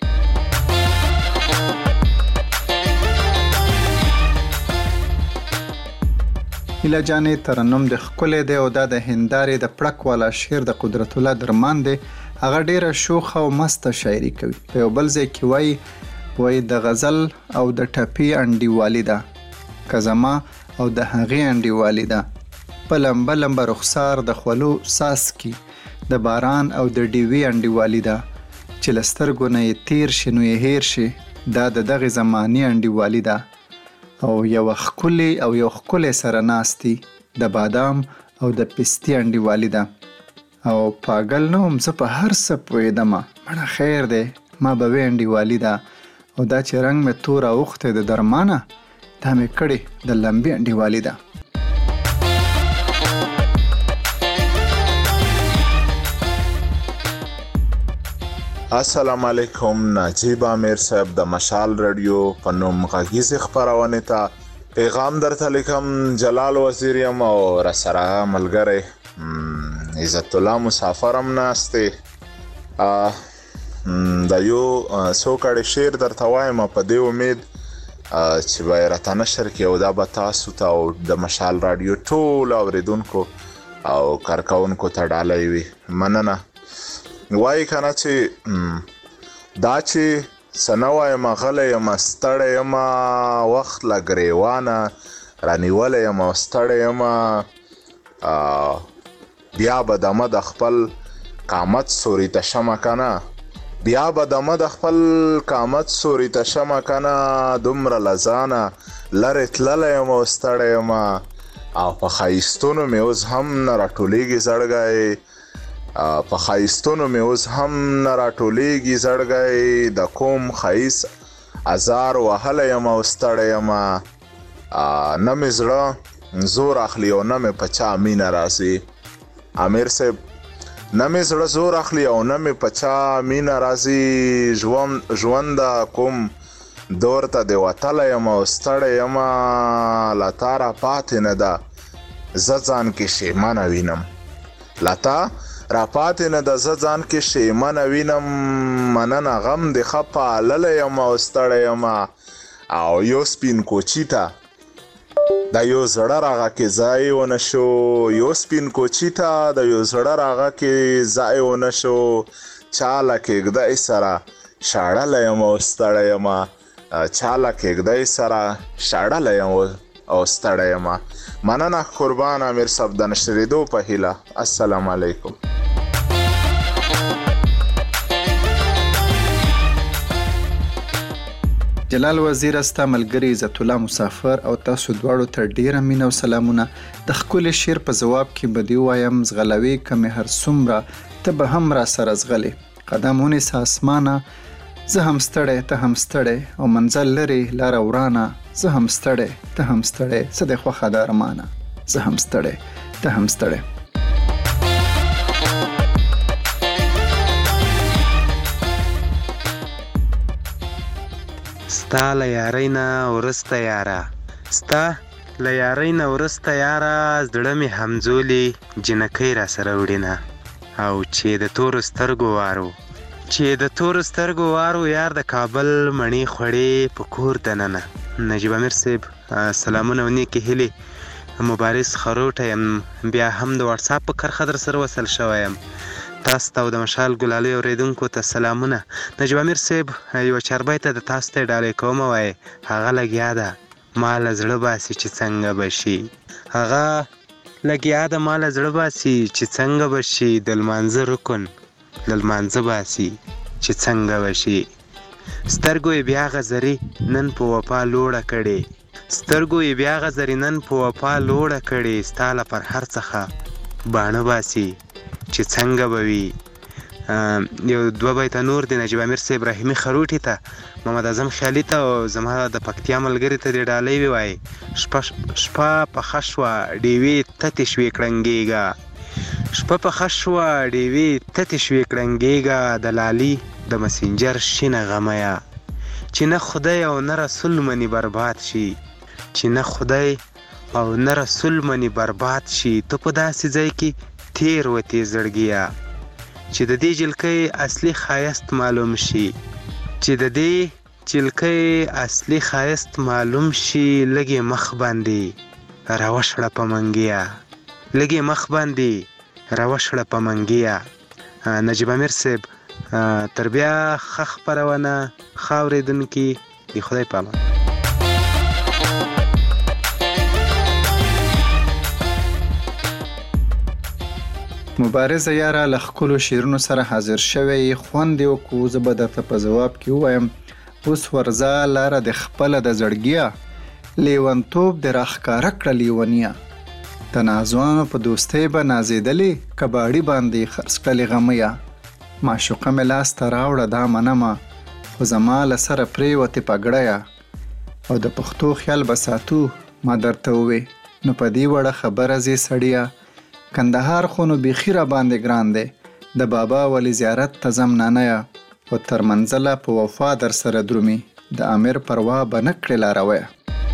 هیله جانې ترنم د ښکلی دی او دا د هندارې د پړک والا شعر د قدرت الله درمان دی. هغه ډیره شوخه او مسته شاعري کوي. په یو بل ځای کې وایي وایي د غزل او د ټپي انډیوالي ده که زما او د هغې انډیوالي ده په لمبه لمبه رخسار د خولو څاڅکي د باران او د ډیوې انډیوالي ده چې له سترګو نه یې تیر شي نو یې هیر شي دا د دغې زمانې انډیوالي ده او یوه ښکلې او یو ښکلی سره ناستي د بادام او د پستې انډیوالي ده او پاگل نه وم زه په هر څه پوهېدمه مړه خیر دی ما به وې انډیوالي ده او دا چې رنګ مې تور اوښتی د درمانه دا مې کړې د لمبې انډیوالي ده. السلام علیکم. نجیب امیر صاحب د مشال رادیو په نوم غږیزې خپرونې ته پیغام درته لیکم. جلال وزیر یم او راسره ملګری عزت الله مسافر هم ناست دی. د یو څو کړی شعر درته وایم په دې امید چې به یې راته نشر کړي او دا به تاسو ته او د مشال رادیو ټولو اورېدونکو او کارکوونکو ته ډالۍ وي. مننه. وایي که نه چې دا چې څه نه وایم غلی یم ستړی یم وخت له ګریوانه رانیولی یم او ستړی یم بیا به دمه د خپل قامت سوري ته شمه که نه بیا به دمه د خپل قامت سوري ته شمه که نه دومره له ځانه لرې تللی یم او ستړی یم او په ښایستونو مې اوس هم نه راټولیږي زړګی په ښایستونو مې اوس هم نه راټولیږي زړګی د کوم ښایست ازار وهلی یم او ستړی یم نه مې زړه زور اخلي او نه مې په چا مینه راځي. امیر صاحب نه مې زړه زور اخلي او نه مې په چا مینه راځي. ژوند کوم دور ته دې وتلی یم او ستړی یم له تا را پاتې نه ده زه ځان کې شیمنه وینم له تا را پاتې نه ده زه ځان کې شیمنه وینم. مننه غم دې ښه پاللی یم او ستړی یم او یو سپین کوچي ته د یو زړه راغه کې ځای ونه شو یو سپین کوچي ته د یو زړه راغه کې ځای ونه شو چا له کېږدۍ سره شاړلی یم او ستړی یم چا له کېږدۍ سره شاړلی یم او ستړی یم. مننه قربان امیر صاحب د نشرېدو په هیله. السلام علیکم. جلال وزیر استا ملګری عزت الله مسافر او تاسو دواړو ته ډیره مینه او سلامونه. د ښکلي شعر په ځواب کې به دې ووایم ځغلوي که مې هر څومره ته به هم را سره ځغلې قدم ونیسه اسمانه زه هم ستړی ته هم ستړی او منزل لرې لاره ورانه زه هم ستړی ته هم ستړی څه دی خوښه د ارمانه زه هم ستړی ته هم ستړی. ستا له یارۍ نه وروسته یاره ستا له یارۍ نه وروسته یاره زړه مې همزولې جنکۍ را سره وړینه او چې د تورو سترګو وارو چې د تورو سترګو وارو یار د کابل مڼې خوړې په کور دننه. نجیب امیر صاحب سلامونه او نیکې هیلې. مبارز خروټه یم بیا هم د واټساپ په کرښه در سره وصل شوی یم. تاسو ته او د مشال ګلالۍ اورېدونکو ته سلامونه. نجیب امیر صاحب یوه چاربی ته د تاسو ته ډالۍ کومه وایي هغه لګیا ده ما له زړه باسي چې څنګه به شي هغه لګیا ده ما له زړه باسي چې څنګه به شي د لمانځه رکن له لمانځه باسي چې څنګه به شي. سترګو یې بیا غزري نن په وفا لوړه کړې سترګو یې بیا غزري نن په وفا لوړه کړې ستا له پرهر څخه باڼه باسي چې څنګه به وي یو دوه بیته نور د نجیب امیر صاحب رحیمي خروټي ته محمد اعظم خیالي ته او زما د پکتیا ملګري ته دې ډالۍ ووایي شپه پخه شوه ډیوې تتې شوې کړنګېږه شپه پخه شوه ډیوې تتې شوې کړنګېږه د لالي د مسنجر شینه غمیه چې نه خدای او نه رسول منی برباد شي چې نه خدای او نه رسول منی برباد شي ته په داسې ځای کې تیر وتې زړګیه چې د دې جلکۍ اصلي ښایست معلوم شي چې د دې جلکۍ اصلي ښایست معلوم شي لږې مخ باندې راوشړه په منګیه لږې مخ باندې راوشړه په منګیه نجیب امیر صاحب تر بیا ښه خپرونه ښه اورېدونکي د خدای په امان مبارزه یاره له ښکلو شعرونو سره حاضر شوی خوند یې وکړو زه به درته په ځواب کې ووایم اوس ورځه لاره د خپله د زړګیه لیونتوب د راښکاره کړه لیونیه د نازوانو په دوستۍ به نازېدلې کباړي باندې خرڅ کړلې غمیه معشوقه مې لاس ته راوړه دا منمه خو زما له سره پرېوتې پګړیه او د پښتو خیال به ساتو ما درته ووې نو په دې وړه خبره ځې سړیه کندهار خو نو بیخي را باندې ګران دی د بابا ولی زیارت ته ځم نانیه او تر منزله په وفا در سره درومي د امیر پروا به نه کړې لارویه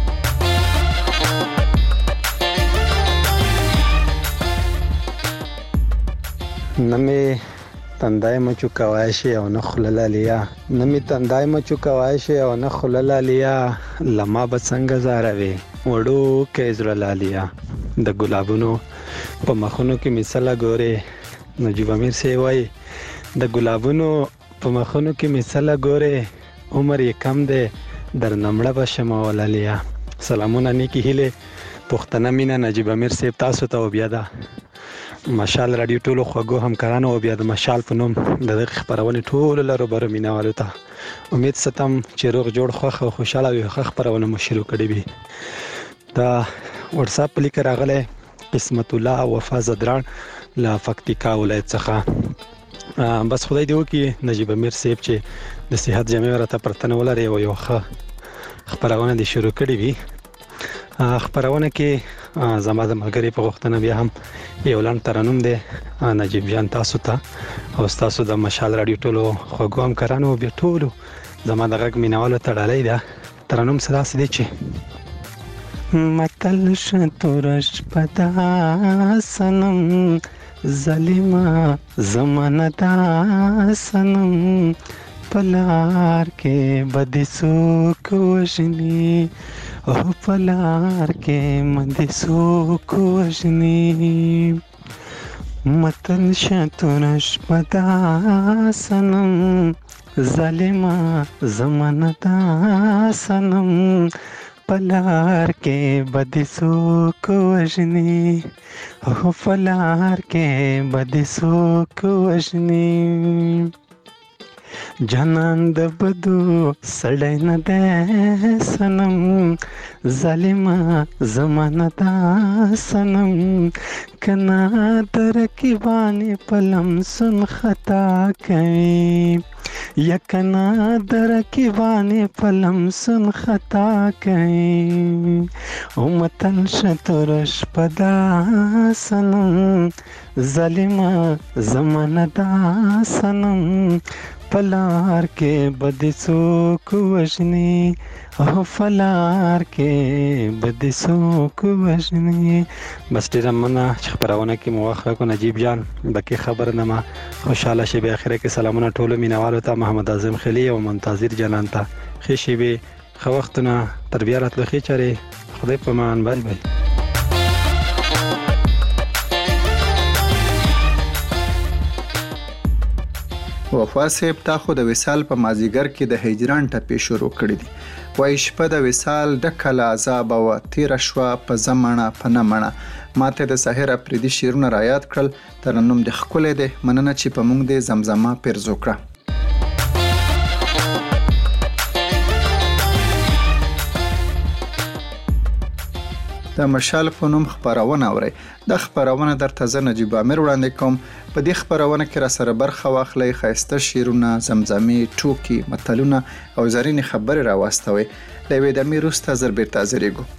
نه مې تندای مچو کوای شي او نه خوله لالیا نه مې تندای مچو کوای شي او نه خوله لالیا لما به څنګه زاروي وړو کې زړه لالیا د ګلابونو په مخونو کې مثله ګورې نجیب امیر صاحب وایي د ګلابونو په مخونو کې مثله ګورې عمر یې کم دی در نمړه به شمه ولالیا سلامونه نیکې هیلې پښتنه مینه نجیب امیر صاحب تاسو ته او بیا ده مشال رادیو ټولو خوږو همکارانو او بیا د مشال په نوم د دغې خپرونې ټولو لرو برو مینوالو ته امید ستم چې روغ جوړ خوښ او خوشحاله وي ښه خپرونه مو شروع کړې وي دا واتساپ په لیکه راغلی قسمت الله وفا زدران له پکتیکا ولایت څخه بس خدای دې وکړي نجیب امیر صاحب چې د صحت جامع راته پرتنه ولري او یو ښه خپرونه دې شروع کړې وي خپرونه کې زما د ملګري په غوښتنه بیا هم یو لنډ ترنم دی نجیب جان تاسو ته او تاسو د مشال رادیو ټولو خوږو همکارانو بیا ټولو زما د غږ مینوالو ته ډالۍ ده ترنم څه داسې دی چې متل شتورش پدا سنم ظالما زمانه دا سنم پلار کې بدسو کوشنی او پلار کې مدسو کوشنی متل شتورش پدا سنم ظالما زمانه دا سنم پلار کې بدسو کوشنی او پلار کې بدسو کوشنی جانان د بدو سړی نه ده سنم ظالما زمانه دا سنم کنا ترکیبانې پلم سن خطا کوي یکنا درکیبانې پلم سن خطا کوي او متل شتورش پدا سنم ظالما زمانه دا سنم پلار کې بدسو کوشنی او فلار کې بدسو کوشنی بس ډیره مننه چې خبرونه کې مو واخره کو نجیب جان بکې خبر نه ما خوشاله شي به اخره کې سلامونه ټولو مینوالو ته محمد اعظم خلی او منتظر جنان ته خشي به خو وختونه تربیه راتلو خې چره خدای په مان بای بای وفا صاحب تا خو د وصال په مازیګر کې د هجران ټپې شروع کړې دي وایي شپه د وصال ډکه له عذابه وه تېره شوه په زمڼه په نه مڼه ماته د ساحر افریدي شعرونه رایاد کړل ترنم دې ښکلی دی مننه چې په موږ دې زمزمه پیرزو کړه د مشال په نوم خبرونه اوري. د خبرونه درته زه نجیب امیر وړاندې کوم. په دې خبرونه کې را سره برخه واخلئ، ښایسته شعرونه، زمزمې، ټوکي، متلونه او زرینې خبرې راواستوئ. له یوې دمې وروسته زر بیرته حاضرېږو.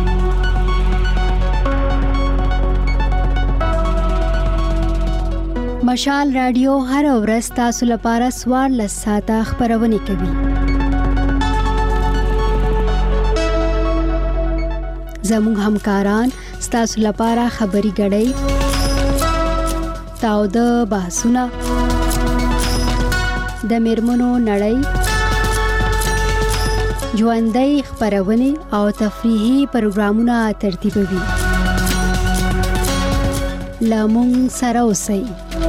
مشال رادیو هر ورځ تاسو لپاره څوارلس ساعته خبرونه کوي. زموږ همکاران ستاسو لپاره خبري غړي، تاوده بحثونه، د میرمنو نړۍ، ژوندۍ خبرونه او تفریحي پروګرامونه ترتیبوي. لامون سره اوسئ.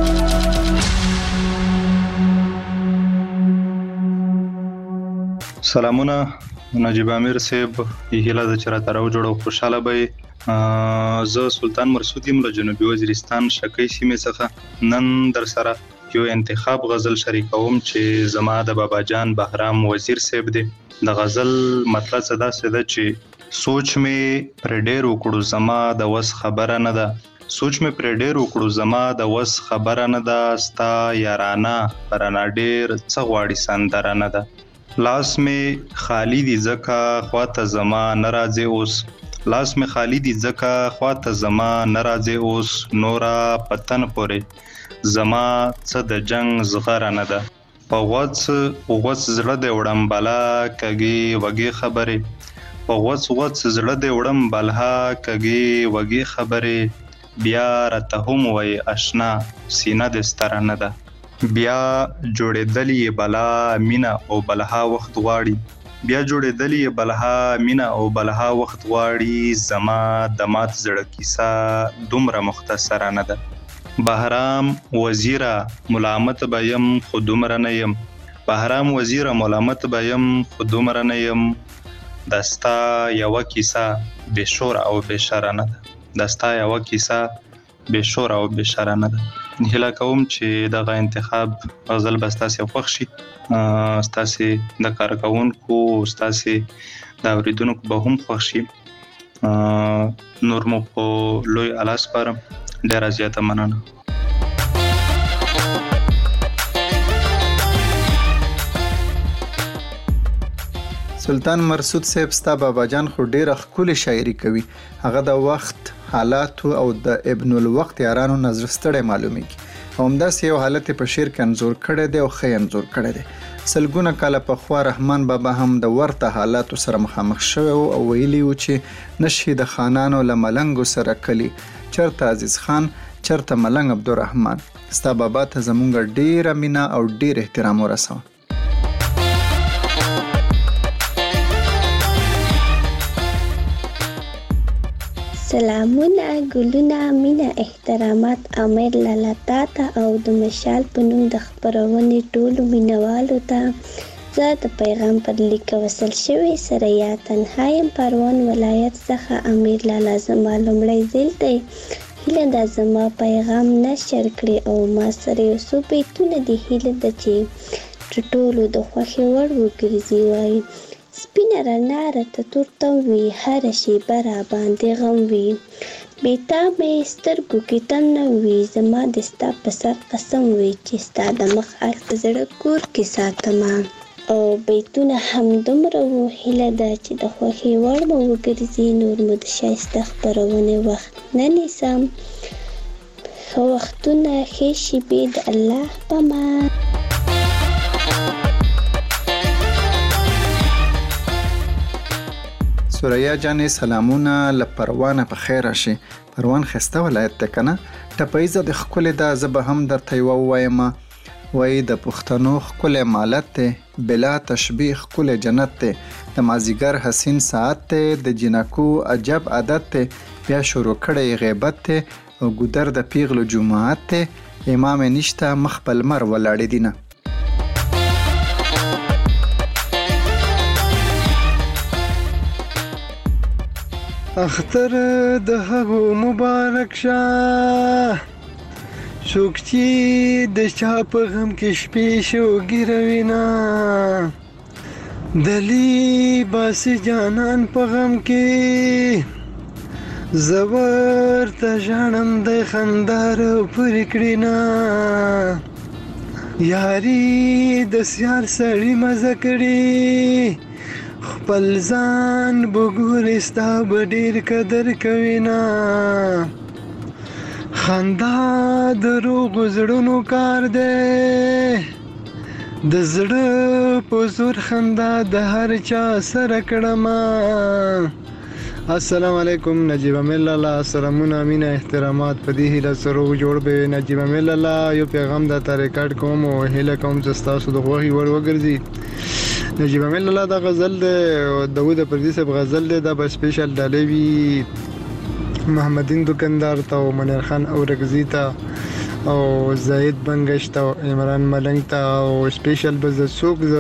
سلامونه، نجیب امیر صاحب، هیله ده چې راته راوجوړو، خوشاله به زه سلطان مرسود یم له جنوبي وزیرستان شکی سیمې څخه. نن در سره یو انتخاب غزل شریکوم چې زما د بابا جان بهرام وزیر صاحب دی. د غزل مطلب څه داسې ده چې سوچ مې پر ډېر وکړو زما د وس خبره نه ده، سوچ مې پر ډېر وکړو زما د وس خبره نه ده، ستا یارانه پرانا ډېر څه غواړي سندره نه ده. لاس می خالی دی زکا خواته زما ناراضه اوس، لاس می خالی دی زکا خواته زما ناراضه اوس، نورا پتن پورې زما څه د جنگ زغره نه ده. په غوڅ غوڅ زړه د وړم بالا کږي وږي خبره، په غوڅ غوڅ زړه د وړم بالا کږي وږي خبره، بیا راته هم وای آشنا سینه د ستر نه ده. بیا جوړېدلې بلا مینا او بلها وخت غواړي، بیا جوړېدلې بلها مینا او بلها وخت غواړي، زما د مات زړه کیسه دومره مختصره نه ده. بهرام وزیره ملامت بیم خو دومره نه یم، بهرام وزیره ملامت بیم خو دومره نه یم، دستا یوه کیسه بې شور او بې شره نه ده، دستا یوه کیسه بې شور او بې شره نه ده. هیله کوم چې دغه انتخاب غزل به ستاسې خوښ شي، ستاسې د کارکوونکو، ستاسې د اورېدونکو به هم خوښ شي. نور مو په لوی الله سپارم. ډېره زیاته مننه. سلطان مرسود صاحب، ستا بابا جان خو ډېره ښکلې شاعري کوي. هغه د وخت، حالاتو او د ابن الوقت یارانو نظر ستړی معلومیږي او همداسې یو حالت په شعر کې انځور کړی دی او ښه انځور کړی دی. سلګونه کاله پخوا رحمان بابا هم د ورته حالاتو سره مخامخ شوی او ویلي و چې نشي د خانانو له ملنګو سره کلی، چرته عزیز خان، چرته ملنګ عبدالرحمن. ستا بابا ته زمونږ ډېره مینه او ډېر احترام ورسوه. سلامونه، ګلونه، مینه، احترامات امیر لالا تا ته او د مشال په نوم د خپرونې ټولو مینوالو ته. زه د پیغام پر لیک وصل شوی سره یا تنها یم، پروان ولایت څخه امیر لالا زما لومړی ځل دی. هیله ده زما پیغام نشر کړي او ما سره یو څو بیتونه دي. هیله ده چې ټولو د خوښې وړ وګرځي. وایي سپینه رڼا راته تورتم وي، هره شیبه را باندې غم وي، بې تا مې سترګو کې تم نه وي، زما د ستا په سر قسم وي چې ستا د مخ عکس د زړه کور کې ساتمه. او بیتونه هم دومره وو. هیله ده چې د خوښې وړ مو وګرځي. نور مو د ښایسته خپرونې وخت نه نیسم. ښه وختونه، ښې شېبې د الله په امان. سوریا جانې، سلامونه له پروانه په خیر راشي. پروان ښایسته ولایت دی که نه؟ ټپیزه د ښکلې ده، زه به هم درته یوه ووایم. وایي د پښتنو ښکلی مالت دی، بلا تشبیه ښکلی جنت دی، د مازدیګر حسین ساعت دی، د جنکو عجب عادت دی، بیا شروع کړی غیبت دی او ګودر د پیغلو جماعت دی، امام نشته مخ په لمر ولاړې دینه. اختر د هغو مبارک شه څوک چې د چا په غم کې شپې شوګیروینه، دلی باسي جانان په غم کې زور ته ژاړم د خندار پورې کړي نه یاري د سیار سړي مزه کړي خپل ځان بګورې ستا به ډېر قدر کوي نه خندا د روغو زړونو کار دی د زړه په زور خندا د هر چا سره کړمه السلام علیکم نجیب امیل الله سلامونه مینه احترامات په دې هیله سره جوړ به نجیب امیل الله یو پیغام د ریکارډ کوم او هیله کوم چې تاسو د غوږی ور وګرځي نجیب امیل الله دا غزل د داوود پردي صاحب غزل د په سپیشل ډالوي محمدین دکاندار ته او منیر خان او رغزی ته او زاید بنگش ته عمران ملنګ ته او سپیشل بز سوق ز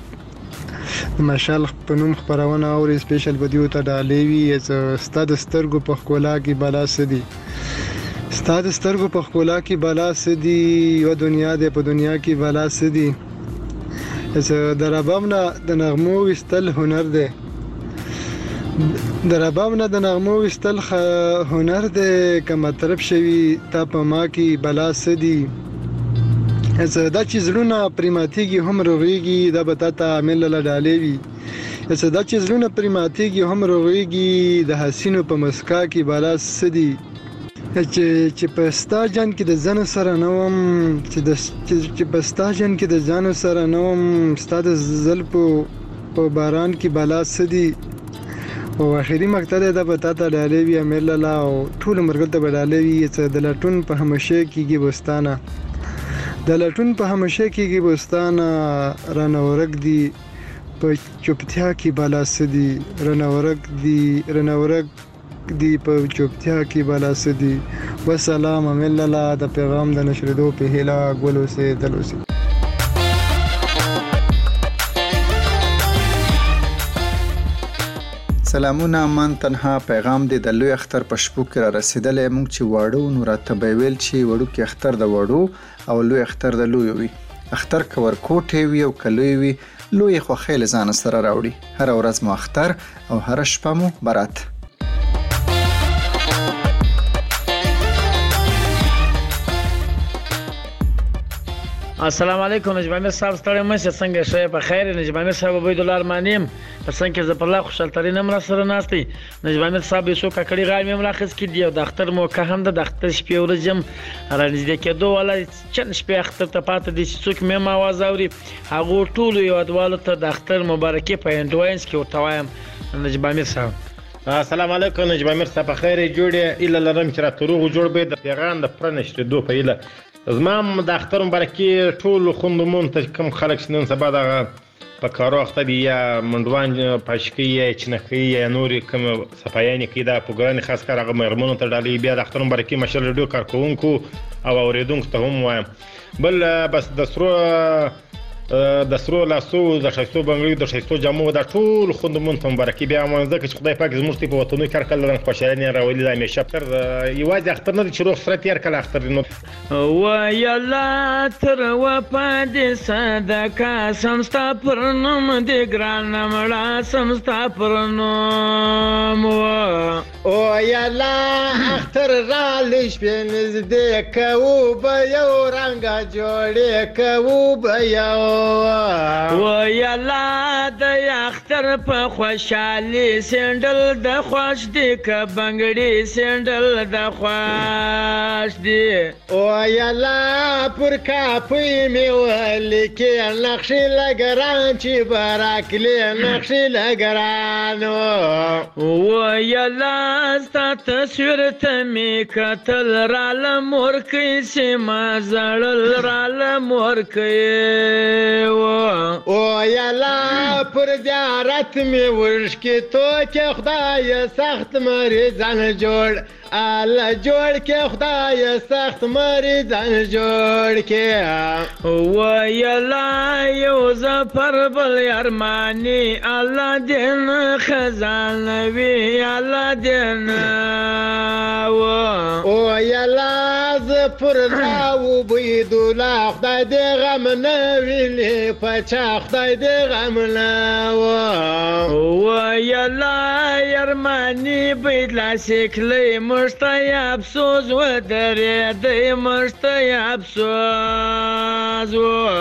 مشال په نوم خبرونه او سپیشل ویډیو ته ډالې وی ستاد سترګو په خلا کې بالا سدي ستاد سترګو په خلا کې بالا سدي او دنیا دې په دنیا کې بالا سدي د رباب نه د نغمو وستل هنر دی د رباب نه د نغمو وستل هنر دی کما طرف شوی تا په ما کې بالا سدي دا چې زړونه پریماتیږي هم روغېږي دا به تا ته عامل له ډالې وي دا چې زړونه پریماتیږي هم روغېږي د حسینو په مسکا کې بالا سدي چې په ستا جان کې د ځانو سره نه وم چې په ستا جان کې د ځانو سره نه وم ستا د زلفو په باران کې بالا سدي او اخري مقطع دا به تا ته ډالې وي عامل الله او ټول مرګ ته به ډالې وي چې د لټون په همشه کېږي بوستانه د لټون په همشه کېږي بوستانه رانه ورک دی په چوپتیا کې بالا سدي رانه ورک دی رانه ورک دی په چوپتیا کې بالا سدي والسلام عمل الله د پیغام د نشریدو په هیله ګولو سه تلوسي سلامونه من تنها پیغام دی د لوی اختر په شپو کې را رسیدلې مونږ چې واړو نو راته به ویل چې وړو کې اختر د وړو او لوی اختر د لوی وي اختر کور کوټه وي او کلوي وي لوی خو خیل ځان سره راوړي هر ورځ مو اختر او هر شپه مو برات السلام علیکم نجیب امیر صاحب ستړی مشه څنګه شوی په خیر نجیب امیر صاحب عبید الله ارمانیم په څنګه کې زپلا خوشحال ترین امر سره ناشتي نجیب امیر صاحب یو ککړی غاړې مملخص کې دی د اختر مو که هم د اختر شپې ورځم رانځي کېدو ولا چن شپې اختر ته پاتې دي چې څوک مې ما आवाज اوري هغه ټول یو ادوالو ته د اختر مبارکي په انډوینس کې ورتوایم نجیب امیر صاحب السلام علیکم نجیب امیر صاحب په خیر جوړه اله لرم چې را تروغ جوړ به د پیغام د پرنشت دو په اله زمام د اختر مبارکي ټول خوندمون ته کوم خلک نن سبا د په کارو اخته دي یا منډوان پاشکی یا چنکي یا نور کوم صفایانی کې دا پروګرام خاص کار هغه مرمنو ته ډالې بیا د اختر مبارکي مشل ریډیو کارکونکو او اوریدونکو ته هم وایم بل بس د سرو د سرو لاسو د شایستو بنگړي د شایستو جامو د ټول خوندمون ته مبارکي بیا مونږ چې خدای پاک زموږ په وطنو کې کار کړل خوشاله راولي د همیشه پر یوازې اختر نه چې روغ سره تیر کړل اختر نو و یلا تر و پد صدقه سمستا پرنم دی ګران مړه سمستا پرنم او یلا اختر را لښ پنځ دې کو به یو رنگ جوړې کو به یو و یلا د اختر په خوشحالي سندل د خوش دی ک بنگړي سندل د خوش دی او یلا پر کاپي می ولیکي نقش لګران چې براکلی نقش لګران و یلا ست تصویر ته می کتل را لمر کې سما زړل را لمر کې او یلا پر زیارت می ورش کې تو چې خدای سخت مریضان جوړ ال جوړ کې خدای سخت مریضان جوړ کې و یلا یو زفر بل ارمانی الله دین خزانه وی الله دین او یلا ز قیامت پر راو بيدولا خدای دې غم نه ویني پچا خدای دې غم نه ويلا يرماني بيت لا شكلي مشتي افسوس ودري دي مشتي افسوس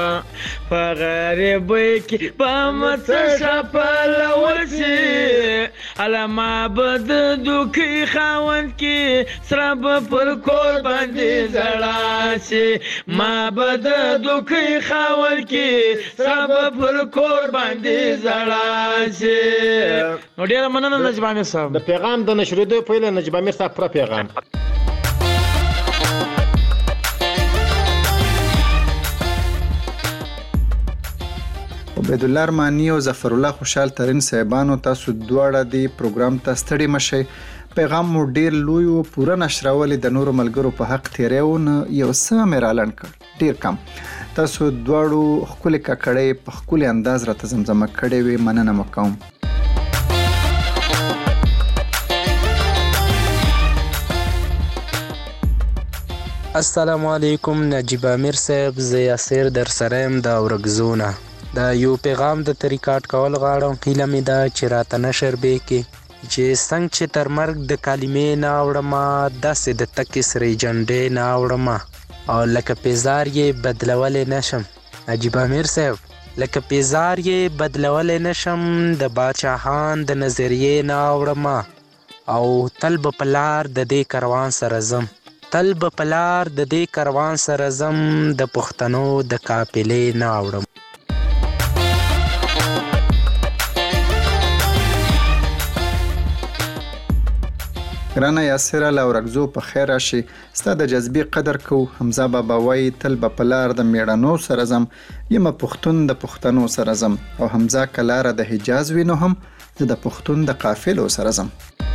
فغريبك بمتشفل وشي على ما بددوكي خاونكي سرب بالكور باندي زراشي ما بددوكي خاونكي سرب بالكور باندي زراشي نو ډیره مننه نجیب عامر صاحب. د پیغام د نشریدو په اړه نجیب عامر صاحب پر پیغام عبید الله ارمانی او ظفر الله خوشحال ترین صاحبانو تاسو دواړه دی پروګرام ته ستړي مشئ. پیغام مو ډیر لوی او پوره نشراولې د نورو ملګرو په حق تیریو نه یو څه مې رالند کړ ډیر کم. تاسو دواړو خپلې ککړې په خپل انداز راته زمزمه کړې وي مننه مو کوم. السلام علیکم نجیب عامر صاحب، زه یاسر در سره یم د اورګزونه. دا یو پیغام د ریکارډ کول غواړم. هیله مې ده چې راته نشر به کې چې څنګه چې تر مرګ د کلمې نه اوړمه داسې د تکې سرې جنډې نه اوړمه او لکه پیزار یې بدلولی نشم. نجیب عامر صاحب لکه پیزار یې بدلولی نشم د باچاهان د نظریې نه اوړمه او تل به په لار د دې کاروان سره ځم تل به په لار د دې کاروان سره ځم د پښتنو د قافلې نه اوړم. ګرانه یاسره له اورګزو په خیر راشي. ستا د جذبې قدر کو. حمزه بابا وایي تل به په لار د میړنو سره ځم یمه پښتون د پښتنو سره ځم او حمزه که لاره د حجاز وي نو هم زه د پښتون د قافلو سره ځم.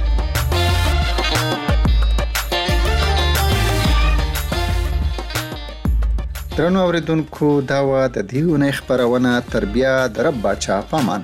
درنو اوریدونکو دا وه د دې اونۍ خپرونه تربیه د رب باچا په امان.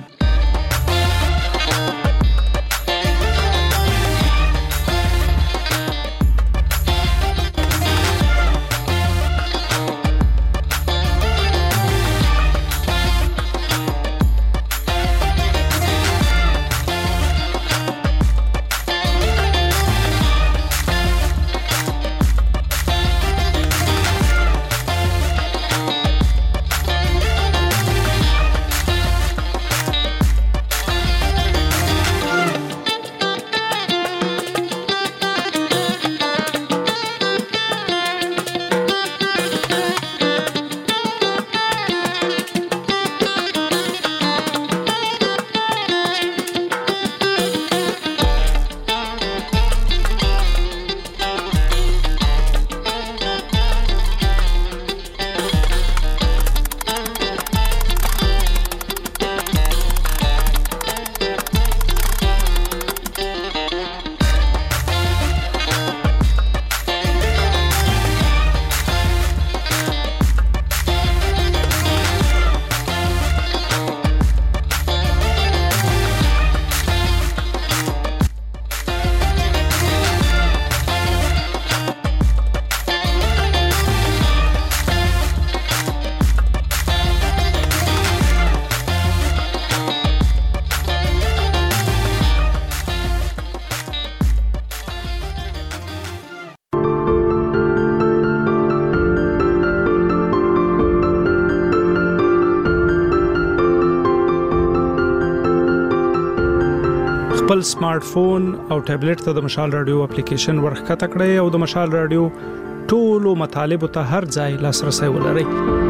خپل سمارټ فون او ټابلیټ ته د مشال رادیو اپلیکیشن ورخکته کړئ او د مشال رادیو ټولو مطالبه ته هر ځای لاسرسي ولرئ.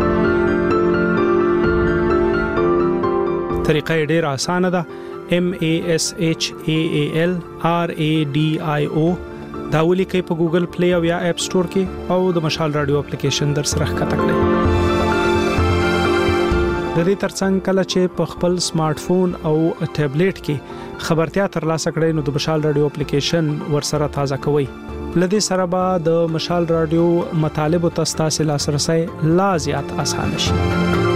طریقه ډېر اسانه ده. M A S H A A L R A D I O دا ولیکئ په ګوګل پلی او یا اپ سٹور کې او د مشال رادیو اپلیکیشن در سره ښکته کړئ. د دې ترڅنګ کله چې په خپل سمارټ فون او ټابلیټ کې خبرتیا ترلاسه کړئ نو د مشال رادیو اپلیکیشن ورسره تازه کوئ. لدې سره به د مشال رادیو مطالب او تاسو لاسرسي لا زیات اسانه شي.